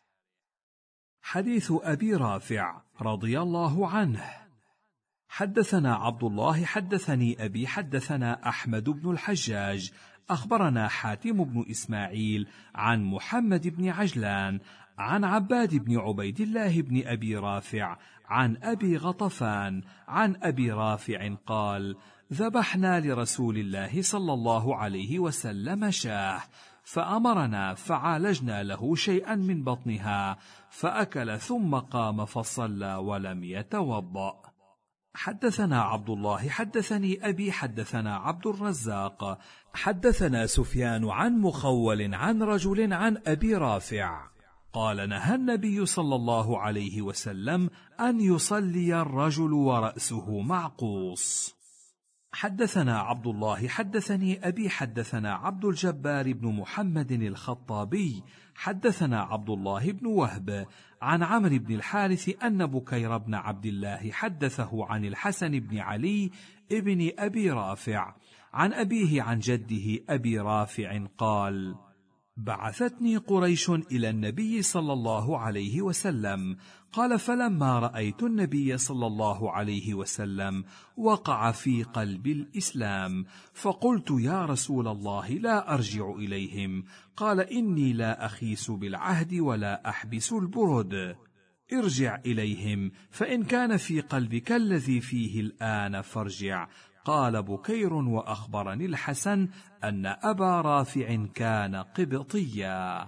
حديث أبي رافع رضي الله عنه. حدثنا عبد الله حدثني أبي حدثنا أحمد بن الحجاج أخبرنا حاتم بن إسماعيل عن محمد بن عجلان عن عباد بن عبيد الله بن أبي رافع عن أبي غطفان عن أبي رافع قال: ذبحنا لرسول الله صلى الله عليه وسلم شاه، فأمرنا فعالجنا له شيئا من بطنها، فأكل ثم قام فصلى ولم يتوضأ. حدثنا عبد الله حدثني أبي حدثنا عبد الرزاق حدثنا سفيان عن مخول عن رجل عن أبي رافع قال: نهى النبي صلى الله عليه وسلم أن يصلي الرجل ورأسه معقوص. حدثنا عبد الله حدثني أبي حدثنا عبد الجبار بن محمد الخطابي حدثنا عبد الله بن وهب عن عمرو بن الحارث أن بكير بن عبد الله حدثه عن الحسن بن علي ابن أبي رافع عن أبيه عن جده أبي رافع قال: بعثتني قريش إلى النبي صلى الله عليه وسلم. قال: فلما رأيت النبي صلى الله عليه وسلم وقع في قلب الإسلام، فقلت: يا رسول الله، لا أرجع إليهم. قال: إني لا أخيس بالعهد ولا أحبس البرد، ارجع إليهم، فإن كان في قلبك الذي فيه الآن فارجع. قال بكير: وأخبرني الحسن أن أبا رافع كان قبطيا.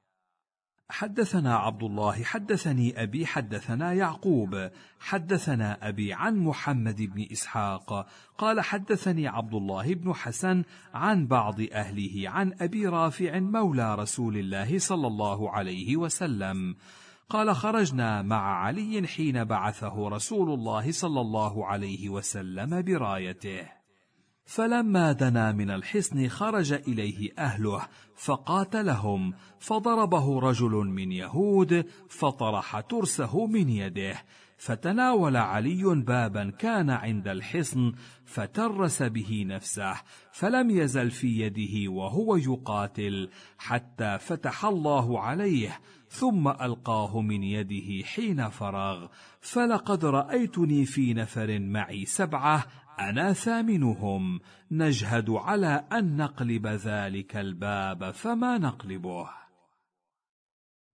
حدثنا عبد الله حدثني أبي حدثنا يعقوب حدثنا أبي عن محمد بن إسحاق قال: حدثني عبد الله بن حسن عن بعض أهله عن أبي رافع مولى رسول الله صلى الله عليه وسلم قال: خرجنا مع علي حين بعثه رسول الله صلى الله عليه وسلم برايته، فلما دنا من الحصن خرج إليه أهله فقاتلهم، فضربه رجل من يهود فطرح ترسه من يده، فتناول علي بابا كان عند الحصن فترس به نفسه، فلم يزل في يده وهو يقاتل حتى فتح الله عليه، ثم ألقاه من يده حين فرغ. فلقد رأيتني في نفر معي سبعة أنا ثامنهم، نجهد على أن نقلب ذلك الباب فما نقلبه.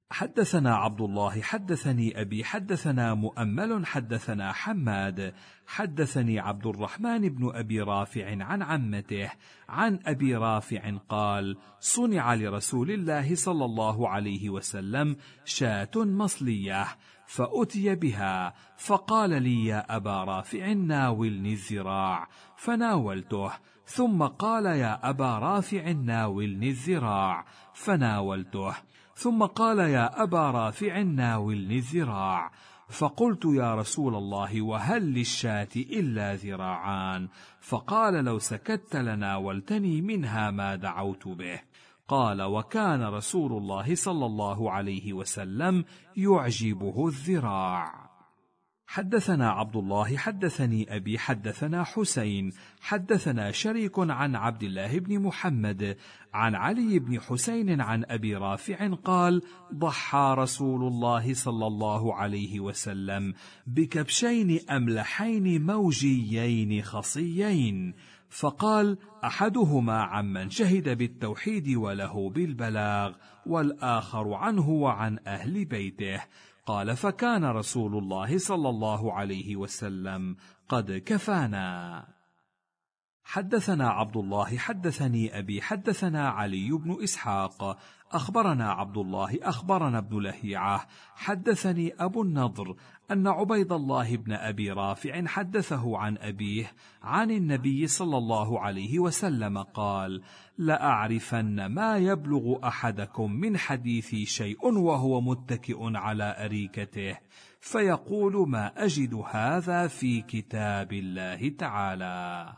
حدثنا عبد الله حدثني أبي حدثنا مؤمل حدثنا حماد حدثني عبد الرحمن بن أبي رافع عن عمته عن أبي رافع قال: صنع لرسول الله صلى الله عليه وسلم شاة مصلية فأتي بها، فقال لي: يا أبا رافع ناولني الذراع، فناولته، ثم قال: يا أبا رافع ناولني الذراع، فناولته، ثم قال: يا أبا رافع ناولني الذراع، فقلت: يا رسول الله وهل للشاة إلا ذراعان؟ فقال: لو سكت لناولتني منها ما دعوت به. قال: وكان رسول الله صلى الله عليه وسلم يعجبه الذراع. حدثنا عبد الله حدثني أبي حدثنا حسين حدثنا شريك عن عبد الله بن محمد عن علي بن حسين عن أبي رافع قال: ضحى رسول الله صلى الله عليه وسلم بكبشين أملحين موجيين خصيين، فقال: أحدهما عمن شهد بالتوحيد وله بالبلاغ، والآخر عنه وعن أهل بيته. قال: فكان رسول الله صلى الله عليه وسلم قد كفانا. حدثنا عبد الله حدثني أبي حدثنا علي بن إسحاق أخبرنا عبد الله أخبرنا ابن لهيعة حدثني أبو النضر أن عبيد الله بن أبي رافع حدثه عن أبيه عن النبي صلى الله عليه وسلم قال: لأعرفن ما يبلغ أحدكم من حديثي شيء وهو متكئ على أريكته، فيقول: ما أجد هذا في كتاب الله تعالى.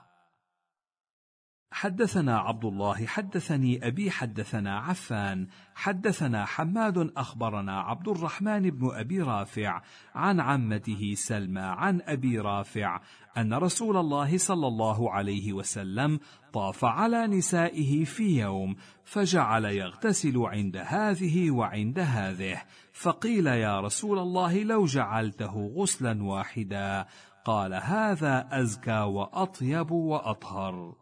حدثنا عبد الله حدثني أبي حدثنا عفان حدثنا حماد أخبرنا عبد الرحمن بن أبي رافع عن عمته سلمى عن أبي رافع أن رسول الله صلى الله عليه وسلم طاف على نسائه في يوم، فجعل يغتسل عند هذه وعند هذه، فقيل: يا رسول الله لو جعلته غسلا واحدا. قال: هذا أزكى وأطيب وأطهر.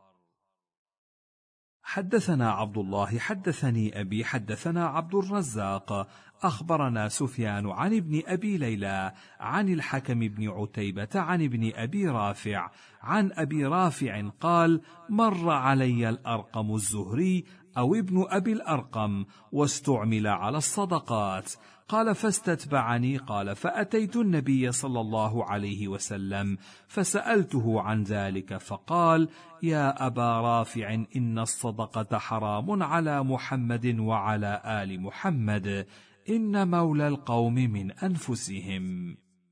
حدثنا عبد الله حدثني أبي حدثنا عبد الرزاق أخبرنا سفيان عن ابن أبي ليلى عن الحكم بن عتيبة عن ابن أبي رافع عن أبي رافع قال: مر علي الأرقم الزهري أو ابن أبي الأرقم واستعمل على الصدقات، قال: فاستتبعني، قال: فأتيت النبي صلى الله عليه وسلم فسألته عن ذلك، فقال: يا أبا رافع إن الصدقة حرام على محمد وعلى آل محمد، إن مولى القوم من أنفسهم.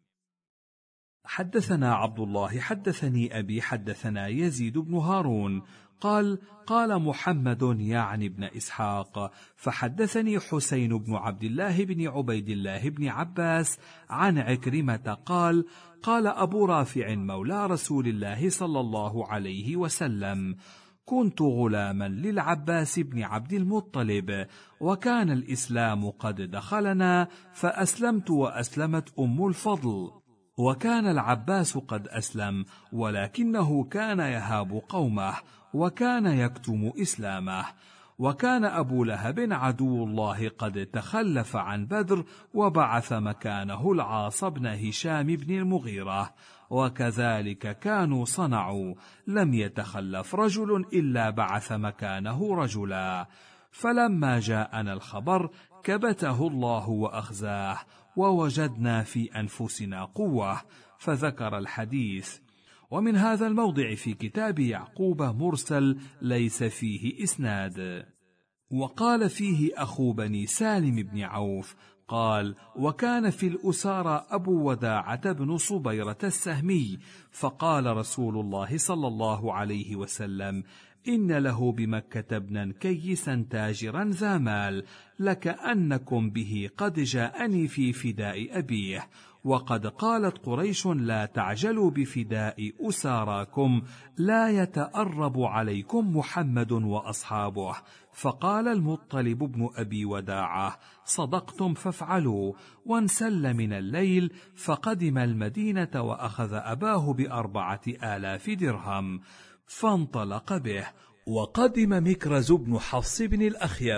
حدثنا عبد الله حدثني أبي حدثنا يزيد بن هارون قال: قال محمد يعني ابن إسحاق، فحدثني حسين بن عبد الله بن عبيد الله بن عباس عن عكرمة قال: قال أبو رافع مولى رسول الله صلى الله عليه وسلم: كنت غلاما للعباس بن عبد المطلب، وكان الإسلام قد دخلنا، فأسلمت وأسلمت أم الفضل، وكان العباس قد أسلم، ولكنه كان يهاب قومه، وكان يكتم إسلامه، وكان أبو لهب عدو الله قد تخلف عن بدر، وبعث مكانه العاص بن هشام بن المغيرة، وكذلك كانوا صنعوا، لم يتخلف رجل إلا بعث مكانه رجلا، فلما جاءنا الخبر كبته الله وأخزاه، ووجدنا في أنفسنا قوة، فذكر الحديث. ومن هذا الموضع في كتاب يعقوب مرسل ليس فيه إسناد. وقال فيه أخو بني سالم بن عوف قال: وكان في الأسارى أبو وداعة بن صبيرة السهمي، فقال رسول الله صلى الله عليه وسلم: إن له بمكة ابنا كيسا تاجرا ذا مال، لكأنكم به قد جاءني في فداء أبيه، وقد قالت قريش: لا تعجلوا بفداء أساراكم، لا يتأرب عليكم محمد وأصحابه. فقال المطلب بن أبي وداعة: صدقتم فافعلوا. وانسل من الليل فقدم المدينة، وأخذ أباه بأربعة آلاف درهم، فانطلق به. وقدم مكرز بن حفص بن الأخيف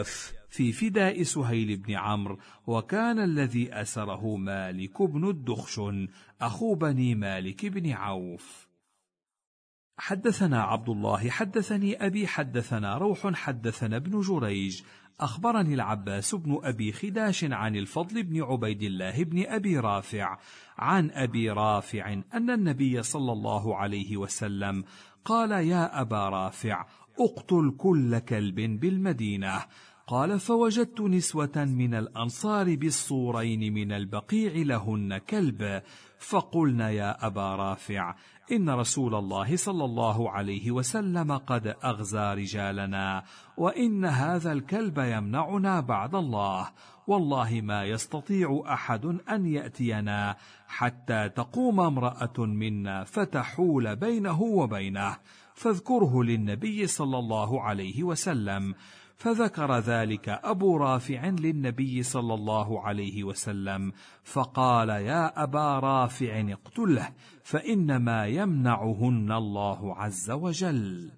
في فداء سهيل بن عمرو، وكان الذي أسره مالك بن الدخشن أخو بني مالك بن عوف. حدثنا عبد الله حدثني أبي حدثنا روح حدثنا ابن جريج أخبرني العباس بن أبي خداش عن الفضل بن عبيد الله بن أبي رافع عن أبي رافع أن النبي صلى الله عليه وسلم قال: يا أبا رافع، اقتل كل كلب بالمدينة. قال: فوجدت نسوة من الأنصار بالصورين من البقيع لهن كلب، فقلنا: يا أبا رافع، إن رسول الله صلى الله عليه وسلم قد أغزى رجالنا، وإن هذا الكلب يمنعنا بعد الله، والله ما يستطيع أحد أن يأتينا حتى تقوم امرأة منا فتحول بينه وبينه، فاذكره للنبي صلى الله عليه وسلم. فذكر ذلك أبو رافع للنبي صلى الله عليه وسلم، فقال: يا أبا رافع، اقتله، فإنما يمنعهن الله عز وجل.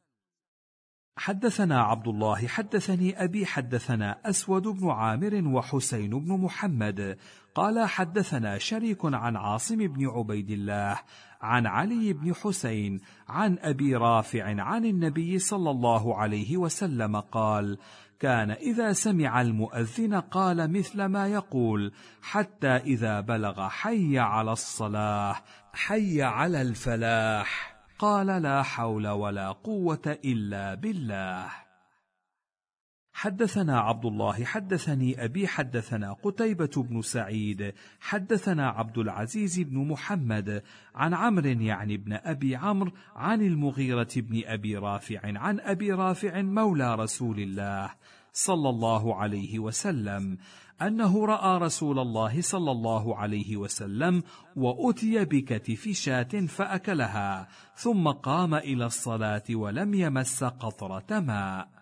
حدثنا عبد الله حدثني أبي حدثنا أسود بن عامر وحسين بن محمد قال: حدثنا شريك عن عاصم بن عبيد الله عن علي بن حسين عن أبي رافع عن النبي صلى الله عليه وسلم قال: كان إذا سمع المؤذن قال مثل ما يقول، حتى إذا بلغ حي على الصلاة حي على الفلاح قال: لا حول ولا قوة إلا بالله. حدثنا عبد الله حدثني أبي حدثنا قتيبة بن سعيد حدثنا عبد العزيز بن محمد عن عمرو يعني بن أبي عمرو عن المغيرة بن أبي رافع عن أبي رافع مولى رسول الله صلى الله عليه وسلم أنه رأى رسول الله صلى الله عليه وسلم وأتي بكتف شاة فأكلها، ثم قام إلى الصلاة ولم يمس قطرة ماء.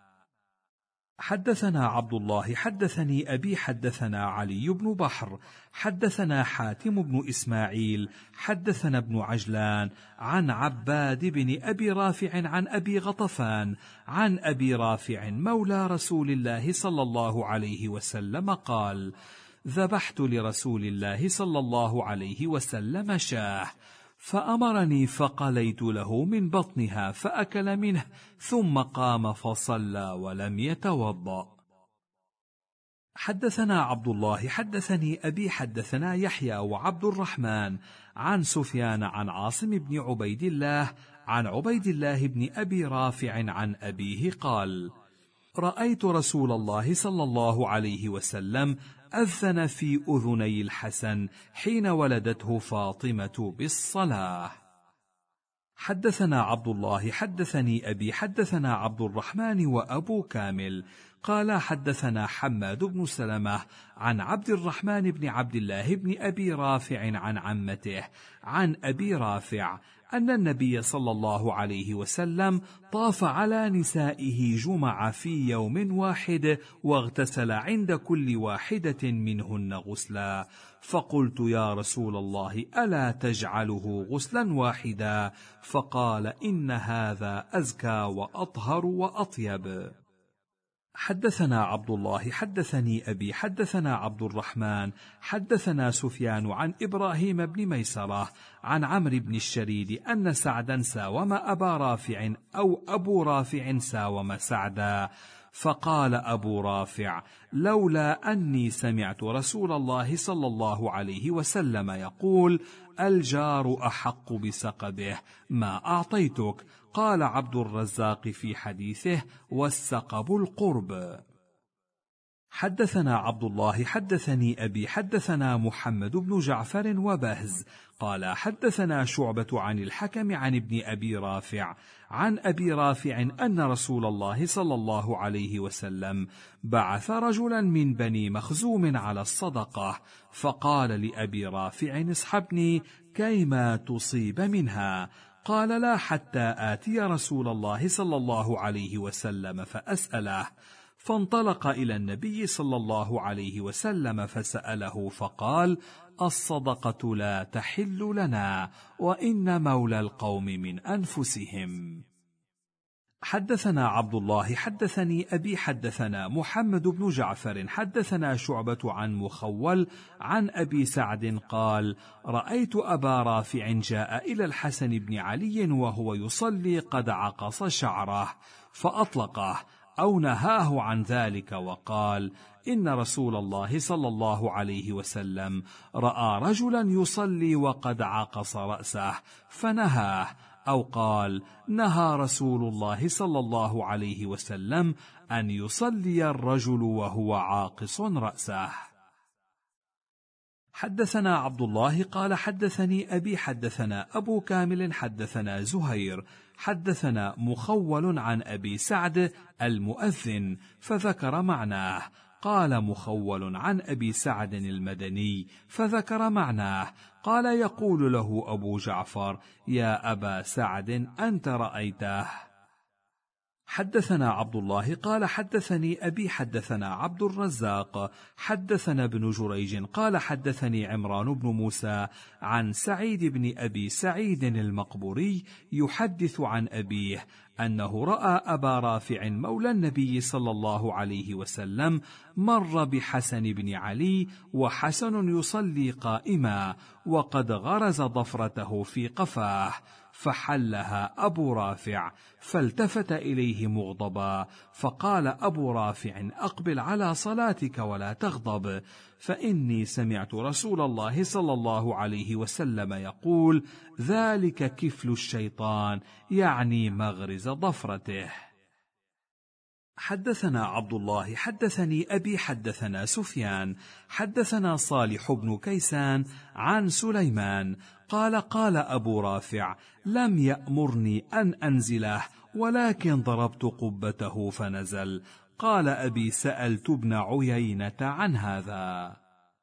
حدثنا عبد الله حدثني أبي حدثنا علي بن بحر حدثنا حاتم بن إسماعيل حدثنا ابن عجلان عن عباد بن أبي رافع عن أبي غطفان عن أبي رافع مولى رسول الله صلى الله عليه وسلم قال: ذبحت لرسول الله صلى الله عليه وسلم شاه، فأمرني فقليت له من بطنها فأكل منه، ثم قام فصلى ولم يتوضأ. حدثنا عبد الله حدثني أبي حدثنا يحيى وعبد الرحمن عن سفيان عن عاصم بن عبيد الله عن عبيد الله بن أبي رافع عن أبيه قال: رأيت رسول الله صلى الله عليه وسلم أذن في أذني الحسن حين ولدته فاطمة بالصلاة. حدثنا عبد الله حدثني أبي حدثنا عبد الرحمن وأبو كامل قال: حدثنا حماد بن سلمة عن عبد الرحمن بن عبد الله بن أبي رافع عن عمته عن أبي رافع أن النبي صلى الله عليه وسلم طاف على نسائه جمع في يوم واحد، واغتسل عند كل واحدة منهن غسلا، فقلت: يا رسول الله، ألا تجعله غسلا واحدا؟ فقال: إن هذا أزكى وأطهر وأطيب. حدثنا عبد الله حدثني أبي حدثنا عبد الرحمن حدثنا سفيان عن إبراهيم بن ميسرة عن عمرو بن الشريد أن سعدا ساوم أبا رافع أو أبو رافع ساوم سعدا، فقال أبو رافع: لولا أني سمعت رسول الله صلى الله عليه وسلم يقول: الجار أحق بسقبه ما أعطيتك. قال عبد الرزاق في حديثه: والسقب القرب. حدثنا عبد الله حدثني أبي حدثنا محمد بن جعفر وبهز قال: حدثنا شعبة عن الحكم عن ابن أبي رافع عن أبي رافع أن رسول الله صلى الله عليه وسلم بعث رجلا من بني مخزوم على الصدقة، فقال لأبي رافع: اصحبني كيما تصيب منها. قال: لا، حتى آتي رسول الله صلى الله عليه وسلم فأسأله. فانطلق إلى النبي صلى الله عليه وسلم فسأله، فقال: الصدقة لا تحل لنا، وإن مولى القوم من أنفسهم. حدثنا عبد الله حدثني أبي حدثنا محمد بن جعفر حدثنا شعبة عن مخول عن أبي سعد قال: رأيت أبا رافع جاء إلى الحسن بن علي وهو يصلي قد عقص شعره فأطلقه أو نهاه عن ذلك، وقال: إن رسول الله صلى الله عليه وسلم رأى رجلا يصلي وقد عقص رأسه فنهاه، أو قال: نهى رسول الله صلى الله عليه وسلم أن يصلي الرجل وهو عاقص رأسه. حدثنا عبد الله قال حدثني أبي حدثنا أبو كامل حدثنا زهير حدثنا مخول عن أبي سعد المؤذن فذكر معناه. قال مخول عن أبي سعد المدني فذكر معناه. قال: يقول له أبو جعفر: يا أبا سعد أنت رأيته. حدثنا عبد الله قال حدثني أبي حدثنا عبد الرزاق حدثنا ابن جريج قال حدثني عمران بن موسى عن سعيد بن أبي سعيد المقبوري يحدث عن أبيه أنه رأى أبا رافع مولى النبي صلى الله عليه وسلم مر بحسن بن علي وحسن يصلي قائما وقد غرز ضفرته في قفاه، فحلها أبو رافع فالتفت إليه مغضبا فقال أبو رافع: أقبل على صلاتك ولا تغضب، فإني سمعت رسول الله صلى الله عليه وسلم يقول: ذلك كفل الشيطان، يعني مغرز ضفرته. حدثنا عبد الله حدثني أبي حدثنا سفيان حدثنا صالح بن كيسان عن سليمان قال: قال أبو رافع: لم يأمرني أن أنزله ولكن ضربت قبته فنزل. قال أبي: سألت ابن عيينة عن هذا.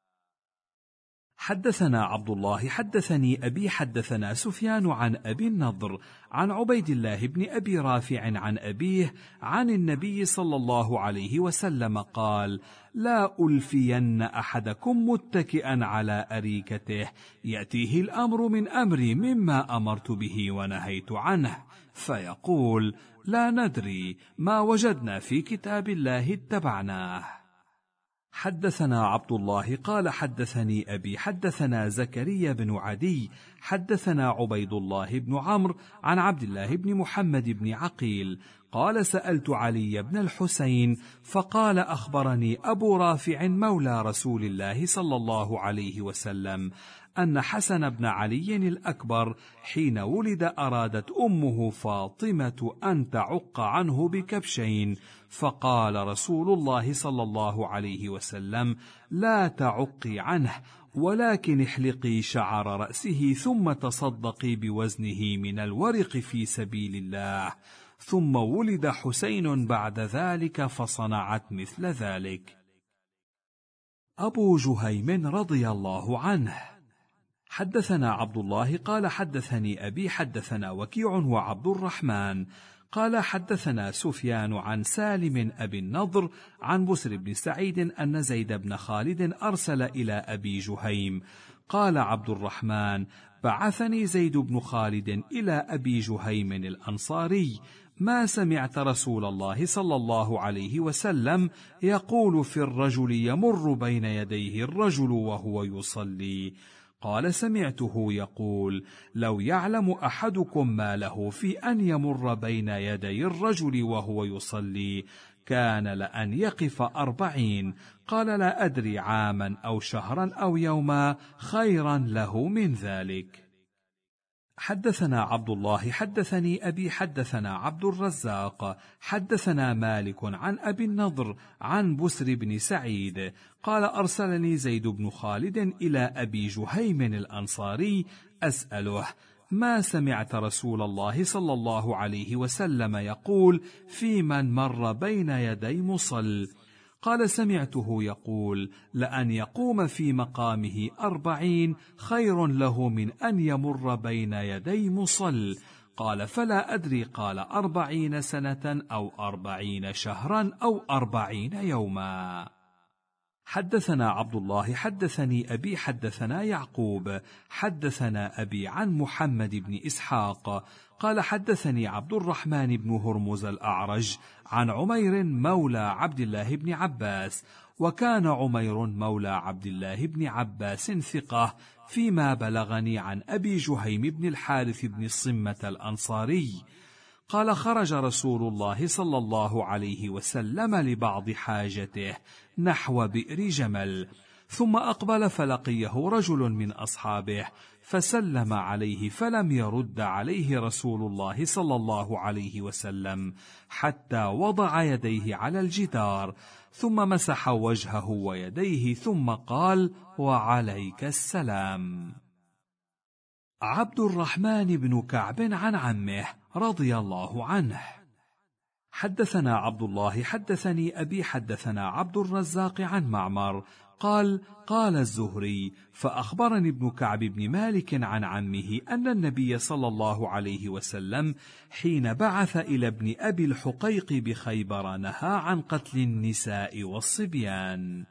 حدثنا عبد الله حدثني أبي حدثنا سفيان عن أبي النضر عن عبيد الله بن أبي رافع عن أبيه عن النبي صلى الله عليه وسلم قال: لا ألفين أحدكم متكئا على أريكته يأتيه الأمر من أمري مما أمرت به ونهيت عنه، فيقول: لا ندري، ما وجدنا في كتاب الله اتبعناه. حدثنا عبد الله قال حدثني أبي حدثنا زكريا بن عدي حدثنا عبيد الله بن عمرو عن عبد الله بن محمد بن عقيل قال: سألت علي بن الحسين فقال: أخبرني أبو رافع مولى رسول الله صلى الله عليه وسلم أن حسن بن علي الأكبر حين ولد أرادت أمه فاطمة أن تعق عنه بكبشين، فقال رسول الله صلى الله عليه وسلم: لا تعقي عنه، ولكن احلقي شعر رأسه ثم تصدقي بوزنه من الورق في سبيل الله. ثم ولد حسين بعد ذلك فصنعت مثل ذلك. أبو جهيم رضي الله عنه حدثنا عبد الله قال حدثني أبي حدثنا وكيع وعبد الرحمن قال حدثنا سفيان عن سالم أبي النضر عن بسر بن سعيد أن زيد بن خالد أرسل إلى أبي جهيم. قال عبد الرحمن: بعثني زيد بن خالد إلى أبي جهيم الأنصاري: ما سمعت رسول الله صلى الله عليه وسلم يقول في الرجل يمر بين يديه الرجل وهو يصلي؟ قال: سمعته يقول: لو يعلم أحدكم ما له في أن يمر بين يدي الرجل وهو يصلي كان لأن يقف أربعين. قال: لا أدري عاما أو شهرا أو يوما خيرا له من ذلك. حدثنا عبد الله حدثني أبي حدثنا عبد الرزاق حدثنا مالك عن أبي النضر عن بسر بن سعيد قال: أرسلني زيد بن خالد إلى أبي جهيم الأنصاري أسأله: ما سمعت رسول الله صلى الله عليه وسلم يقول في من مر بين يدي مصل؟ قال: سمعته يقول: لأن يقوم في مقامه أربعين خير له من أن يمر بين يدي مصل. قال: فلا أدري. قال: أربعين سنة أو أربعين شهرا أو أربعين يوما. حدثنا عبد الله حدثني أبي حدثنا يعقوب حدثنا أبي عن محمد بن إسحاق قال حدثني عبد الرحمن بن هرمز الأعرج عن عمير مولى عبد الله بن عباس، وكان عمير مولى عبد الله بن عباس ثقة فيما بلغني عن أبي جهيم بن الحارث بن الصمة الأنصاري قال خرج رسول الله صلى الله عليه وسلم لبعض حاجته نحو بئر جمل، ثم أقبل فلقيه رجل من أصحابه فسلم عليه فلم يرد عليه رسول الله صلى الله عليه وسلم حتى وضع يديه على الجدار، ثم مسح وجهه ويديه ثم قال: وعليك السلام. عبد الرحمن بن كعب عن عمه رضي الله عنه: حدثنا عبد الله حدثني أبي حدثنا عبد الرزاق عن معمر قال: قال الزهري: فأخبرني ابن كعب بن مالك عن عمه أن النبي صلى الله عليه وسلم حين بعث إلى ابن أبي الحقيق بخيبر نهى عن قتل النساء والصبيان.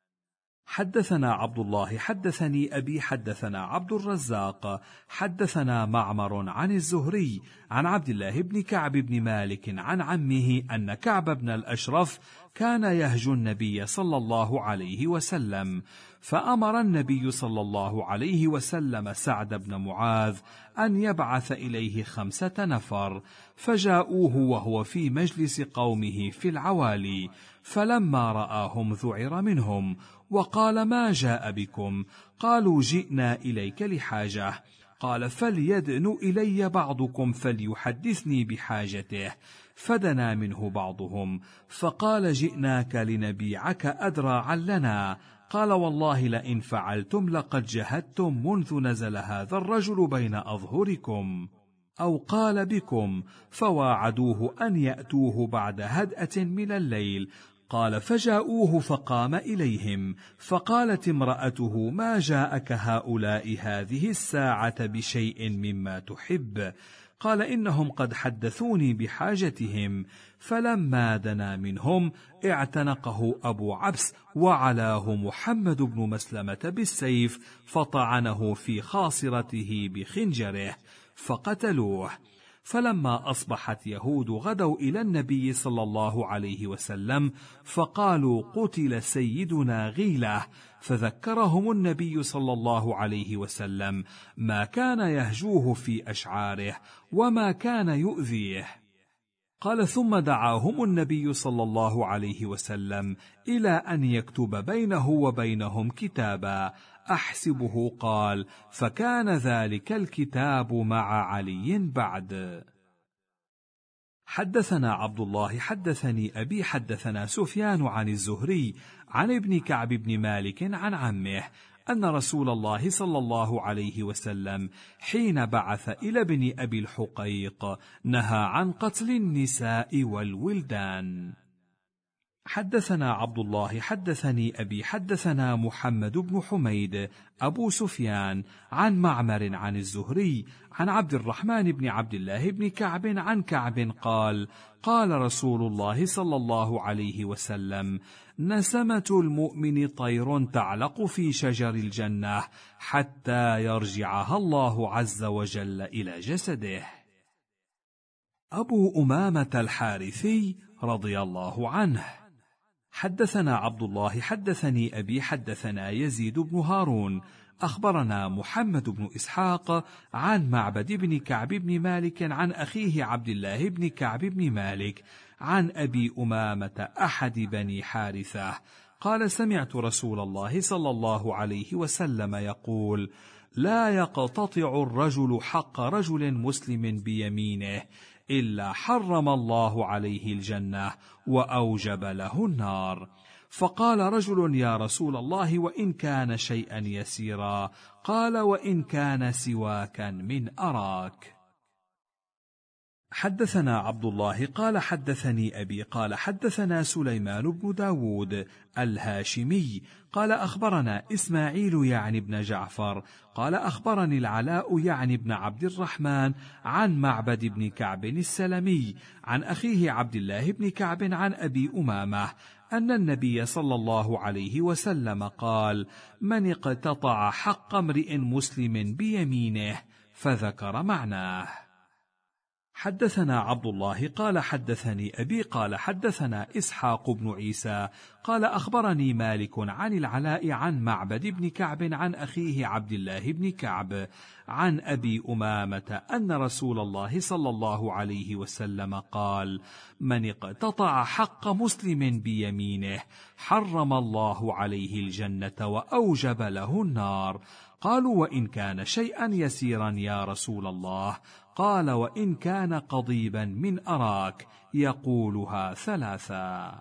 حدثنا عبد الله حدثني أبي حدثنا عبد الرزاق حدثنا معمر عن الزهري عن عبد الله بن كعب بن مالك عن عمه أن كعب بن الأشرف كان يهجو النبي صلى الله عليه وسلم، فأمر النبي صلى الله عليه وسلم سعد بن معاذ أن يبعث إليه خمسة نفر، فجاءوه وهو في مجلس قومه في العوالي، فلما رآهم ذعر منهم وقال: ما جاء بكم؟ قالوا: جئنا إليك لحاجة. قال: فليدن إلي بعضكم فليحدثني بحاجته. فدنا منه بعضهم فقال: جئناك لنبيعك أدراعا لنا. قال: والله لئن فعلتم لقد جهدتم منذ نزل هذا الرجل بين أظهركم، أو قال بكم. فواعدوه أن يأتوه بعد هدأة من الليل. قال: فجاءوه فقام إليهم، فقالت امرأته: ما جاءك هؤلاء هذه الساعة بشيء مما تحب؟ قال: إنهم قد حدثوني بحاجتهم. فلما دنا منهم اعتنقه أبو عبس وعلاه محمد بن مسلمة بالسيف، فطعنه في خاصرته بخنجره فقتلوه. فلما أصبحت يهود غدوا إلى النبي صلى الله عليه وسلم فقالوا: قتل سيدنا غيلة. فذكرهم النبي صلى الله عليه وسلم ما كان يهجوه في أشعاره وما كان يؤذيه. قال: ثم دعاهم النبي صلى الله عليه وسلم إلى أن يكتب بينه وبينهم كتابا، أحسبه قال: فكان ذلك الكتاب مع علي بعد. حدثنا عبد الله حدثني أبي حدثنا سفيان عن الزهري عن ابن كعب بن مالك عن عمه أن رسول الله صلى الله عليه وسلم حين بعث إلى ابن أبي الحقيق نهى عن قتل النساء والولدان. حدثنا عبد الله حدثني أبي حدثنا محمد بن حميد أبو سفيان عن معمر عن الزهري عن عبد الرحمن بن عبد الله بن كعب عن كعب قال: قال رسول الله صلى الله عليه وسلم: نسمة المؤمن طير تعلق في شجر الجنة حتى يرجعها الله عز وجل إلى جسده. أبو أمامة الحارثي رضي الله عنه: حدثنا عبد الله حدثني أبي حدثنا يزيد بن هارون أخبرنا محمد بن إسحاق عن معبد بن كعب بن مالك عن أخيه عبد الله بن كعب بن مالك عن أبي أمامة أحد بني حارثة قال: سمعت رسول الله صلى الله عليه وسلم يقول: لا يقتطع الرجل حق رجل مسلم بيمينه إلا حرم الله عليه الجنة وأوجب له النار. فقال رجل: يا رسول الله، وإن كان شيئا يسيرا؟ قال: وإن كان سواكا من أراك. حدثنا عبد الله قال حدثني أبي قال حدثنا سليمان بن داود الهاشمي قال أخبرنا إسماعيل يعني بن جعفر قال أخبرني العلاء يعني بن عبد الرحمن عن معبد بن كعب السلمي عن أخيه عبد الله بن كعب عن أبي أمامة أن النبي صلى الله عليه وسلم قال: من اقتطع حق امرئ مسلم بيمينه، فذكر معناه. حدثنا عبد الله قال حدثني أبي قال حدثنا إسحاق بن عيسى قال أخبرني مالك عن العلاء عن معبد بن كعب عن أخيه عبد الله بن كعب عن أبي أمامة أن رسول الله صلى الله عليه وسلم قال: من اقتطع حق مسلم بيمينه حرم الله عليه الجنة وأوجب له النار. قالوا: وإن كان شيئا يسيرا يا رسول الله؟ قال: وإن كان قضيبا من أراك. يقولها ثلاثا.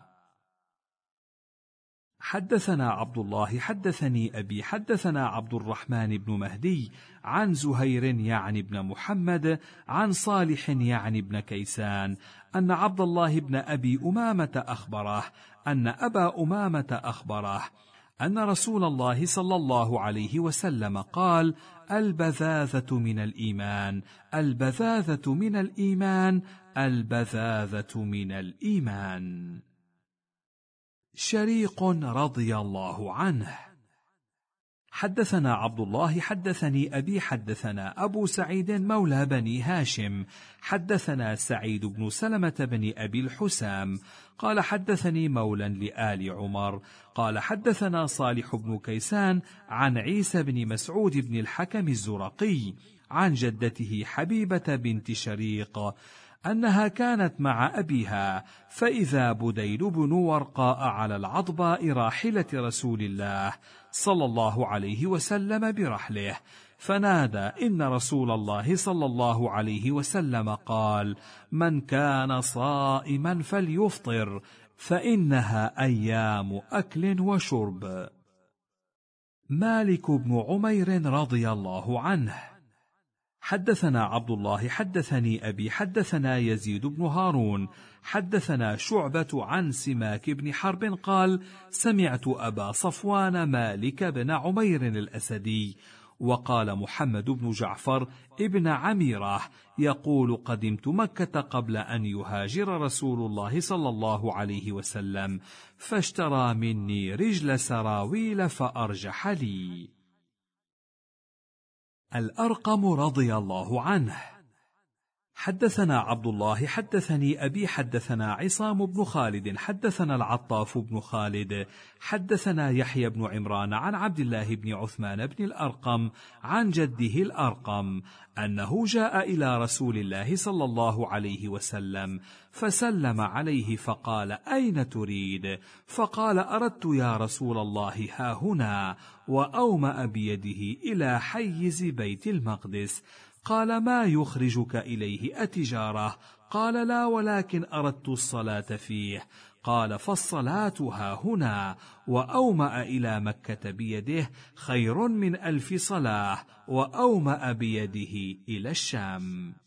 حدثنا عبد الله حدثني أبي حدثنا عبد الرحمن بن مهدي عن زهير يعني بن محمد عن صالح يعني بن كيسان أن عبد الله بن أبي أمامة أخبره أن أبا أمامة أخبره أن رسول الله صلى الله عليه وسلم قال: البذاذة من الإيمان، البذاذة من الإيمان، البذاذة من الإيمان. شريق رضي الله عنه. حدثنا عبد الله حدثني أبي حدثنا أبو سعيد مولى بني هاشم حدثنا سعيد بن سلمة بن أبي الحسام قال حدثني مولى لآل عمر قال حدثنا صالح بن كيسان عن عيسى بن مسعود بن الحكم الزرقي عن جدته حبيبة بنت شريق أنها كانت مع أبيها، فإذا بديل بن ورقاء على العضباء راحلة رسول الله صلى الله عليه وسلم برحله، فنادى: إن رسول الله صلى الله عليه وسلم قال: من كان صائما فليفطر، فإنها أيام أكل وشرب. مالك بن عمير رضي الله عنه. حدثنا عبد الله حدثني أبي حدثنا يزيد بن هارون حدثنا شعبة عن سماك بن حرب قال: سمعت أبا صفوان مالك بن عمير الأسدي وقال محمد بن جعفر ابن عميرة يقول: قدمت مكة قبل أن يهاجر رسول الله صلى الله عليه وسلم، فاشترى مني رجل سراويل فأرجح لي. الأرقم رضي الله عنه. حدثنا عبد الله حدثني أبي حدثنا عصام بن خالد حدثنا العطاف بن خالد حدثنا يحيى بن عمران عن عبد الله بن عثمان بن الأرقم عن جده الأرقم أنه جاء إلى رسول الله صلى الله عليه وسلم فسلم عليه فقال: أين تريد؟ فقال: أردت يا رسول الله ها هنا، وأومأ بيده إلى حيز بيت المقدس. قال: ما يخرجك إليه أتجارة؟ قال: لا، ولكن أردت الصلاة فيه. قال: فالصلاة ها هنا. وأومأ إلى مكة بيده خير من ألف صلاة، وأومأ بيده إلى الشام.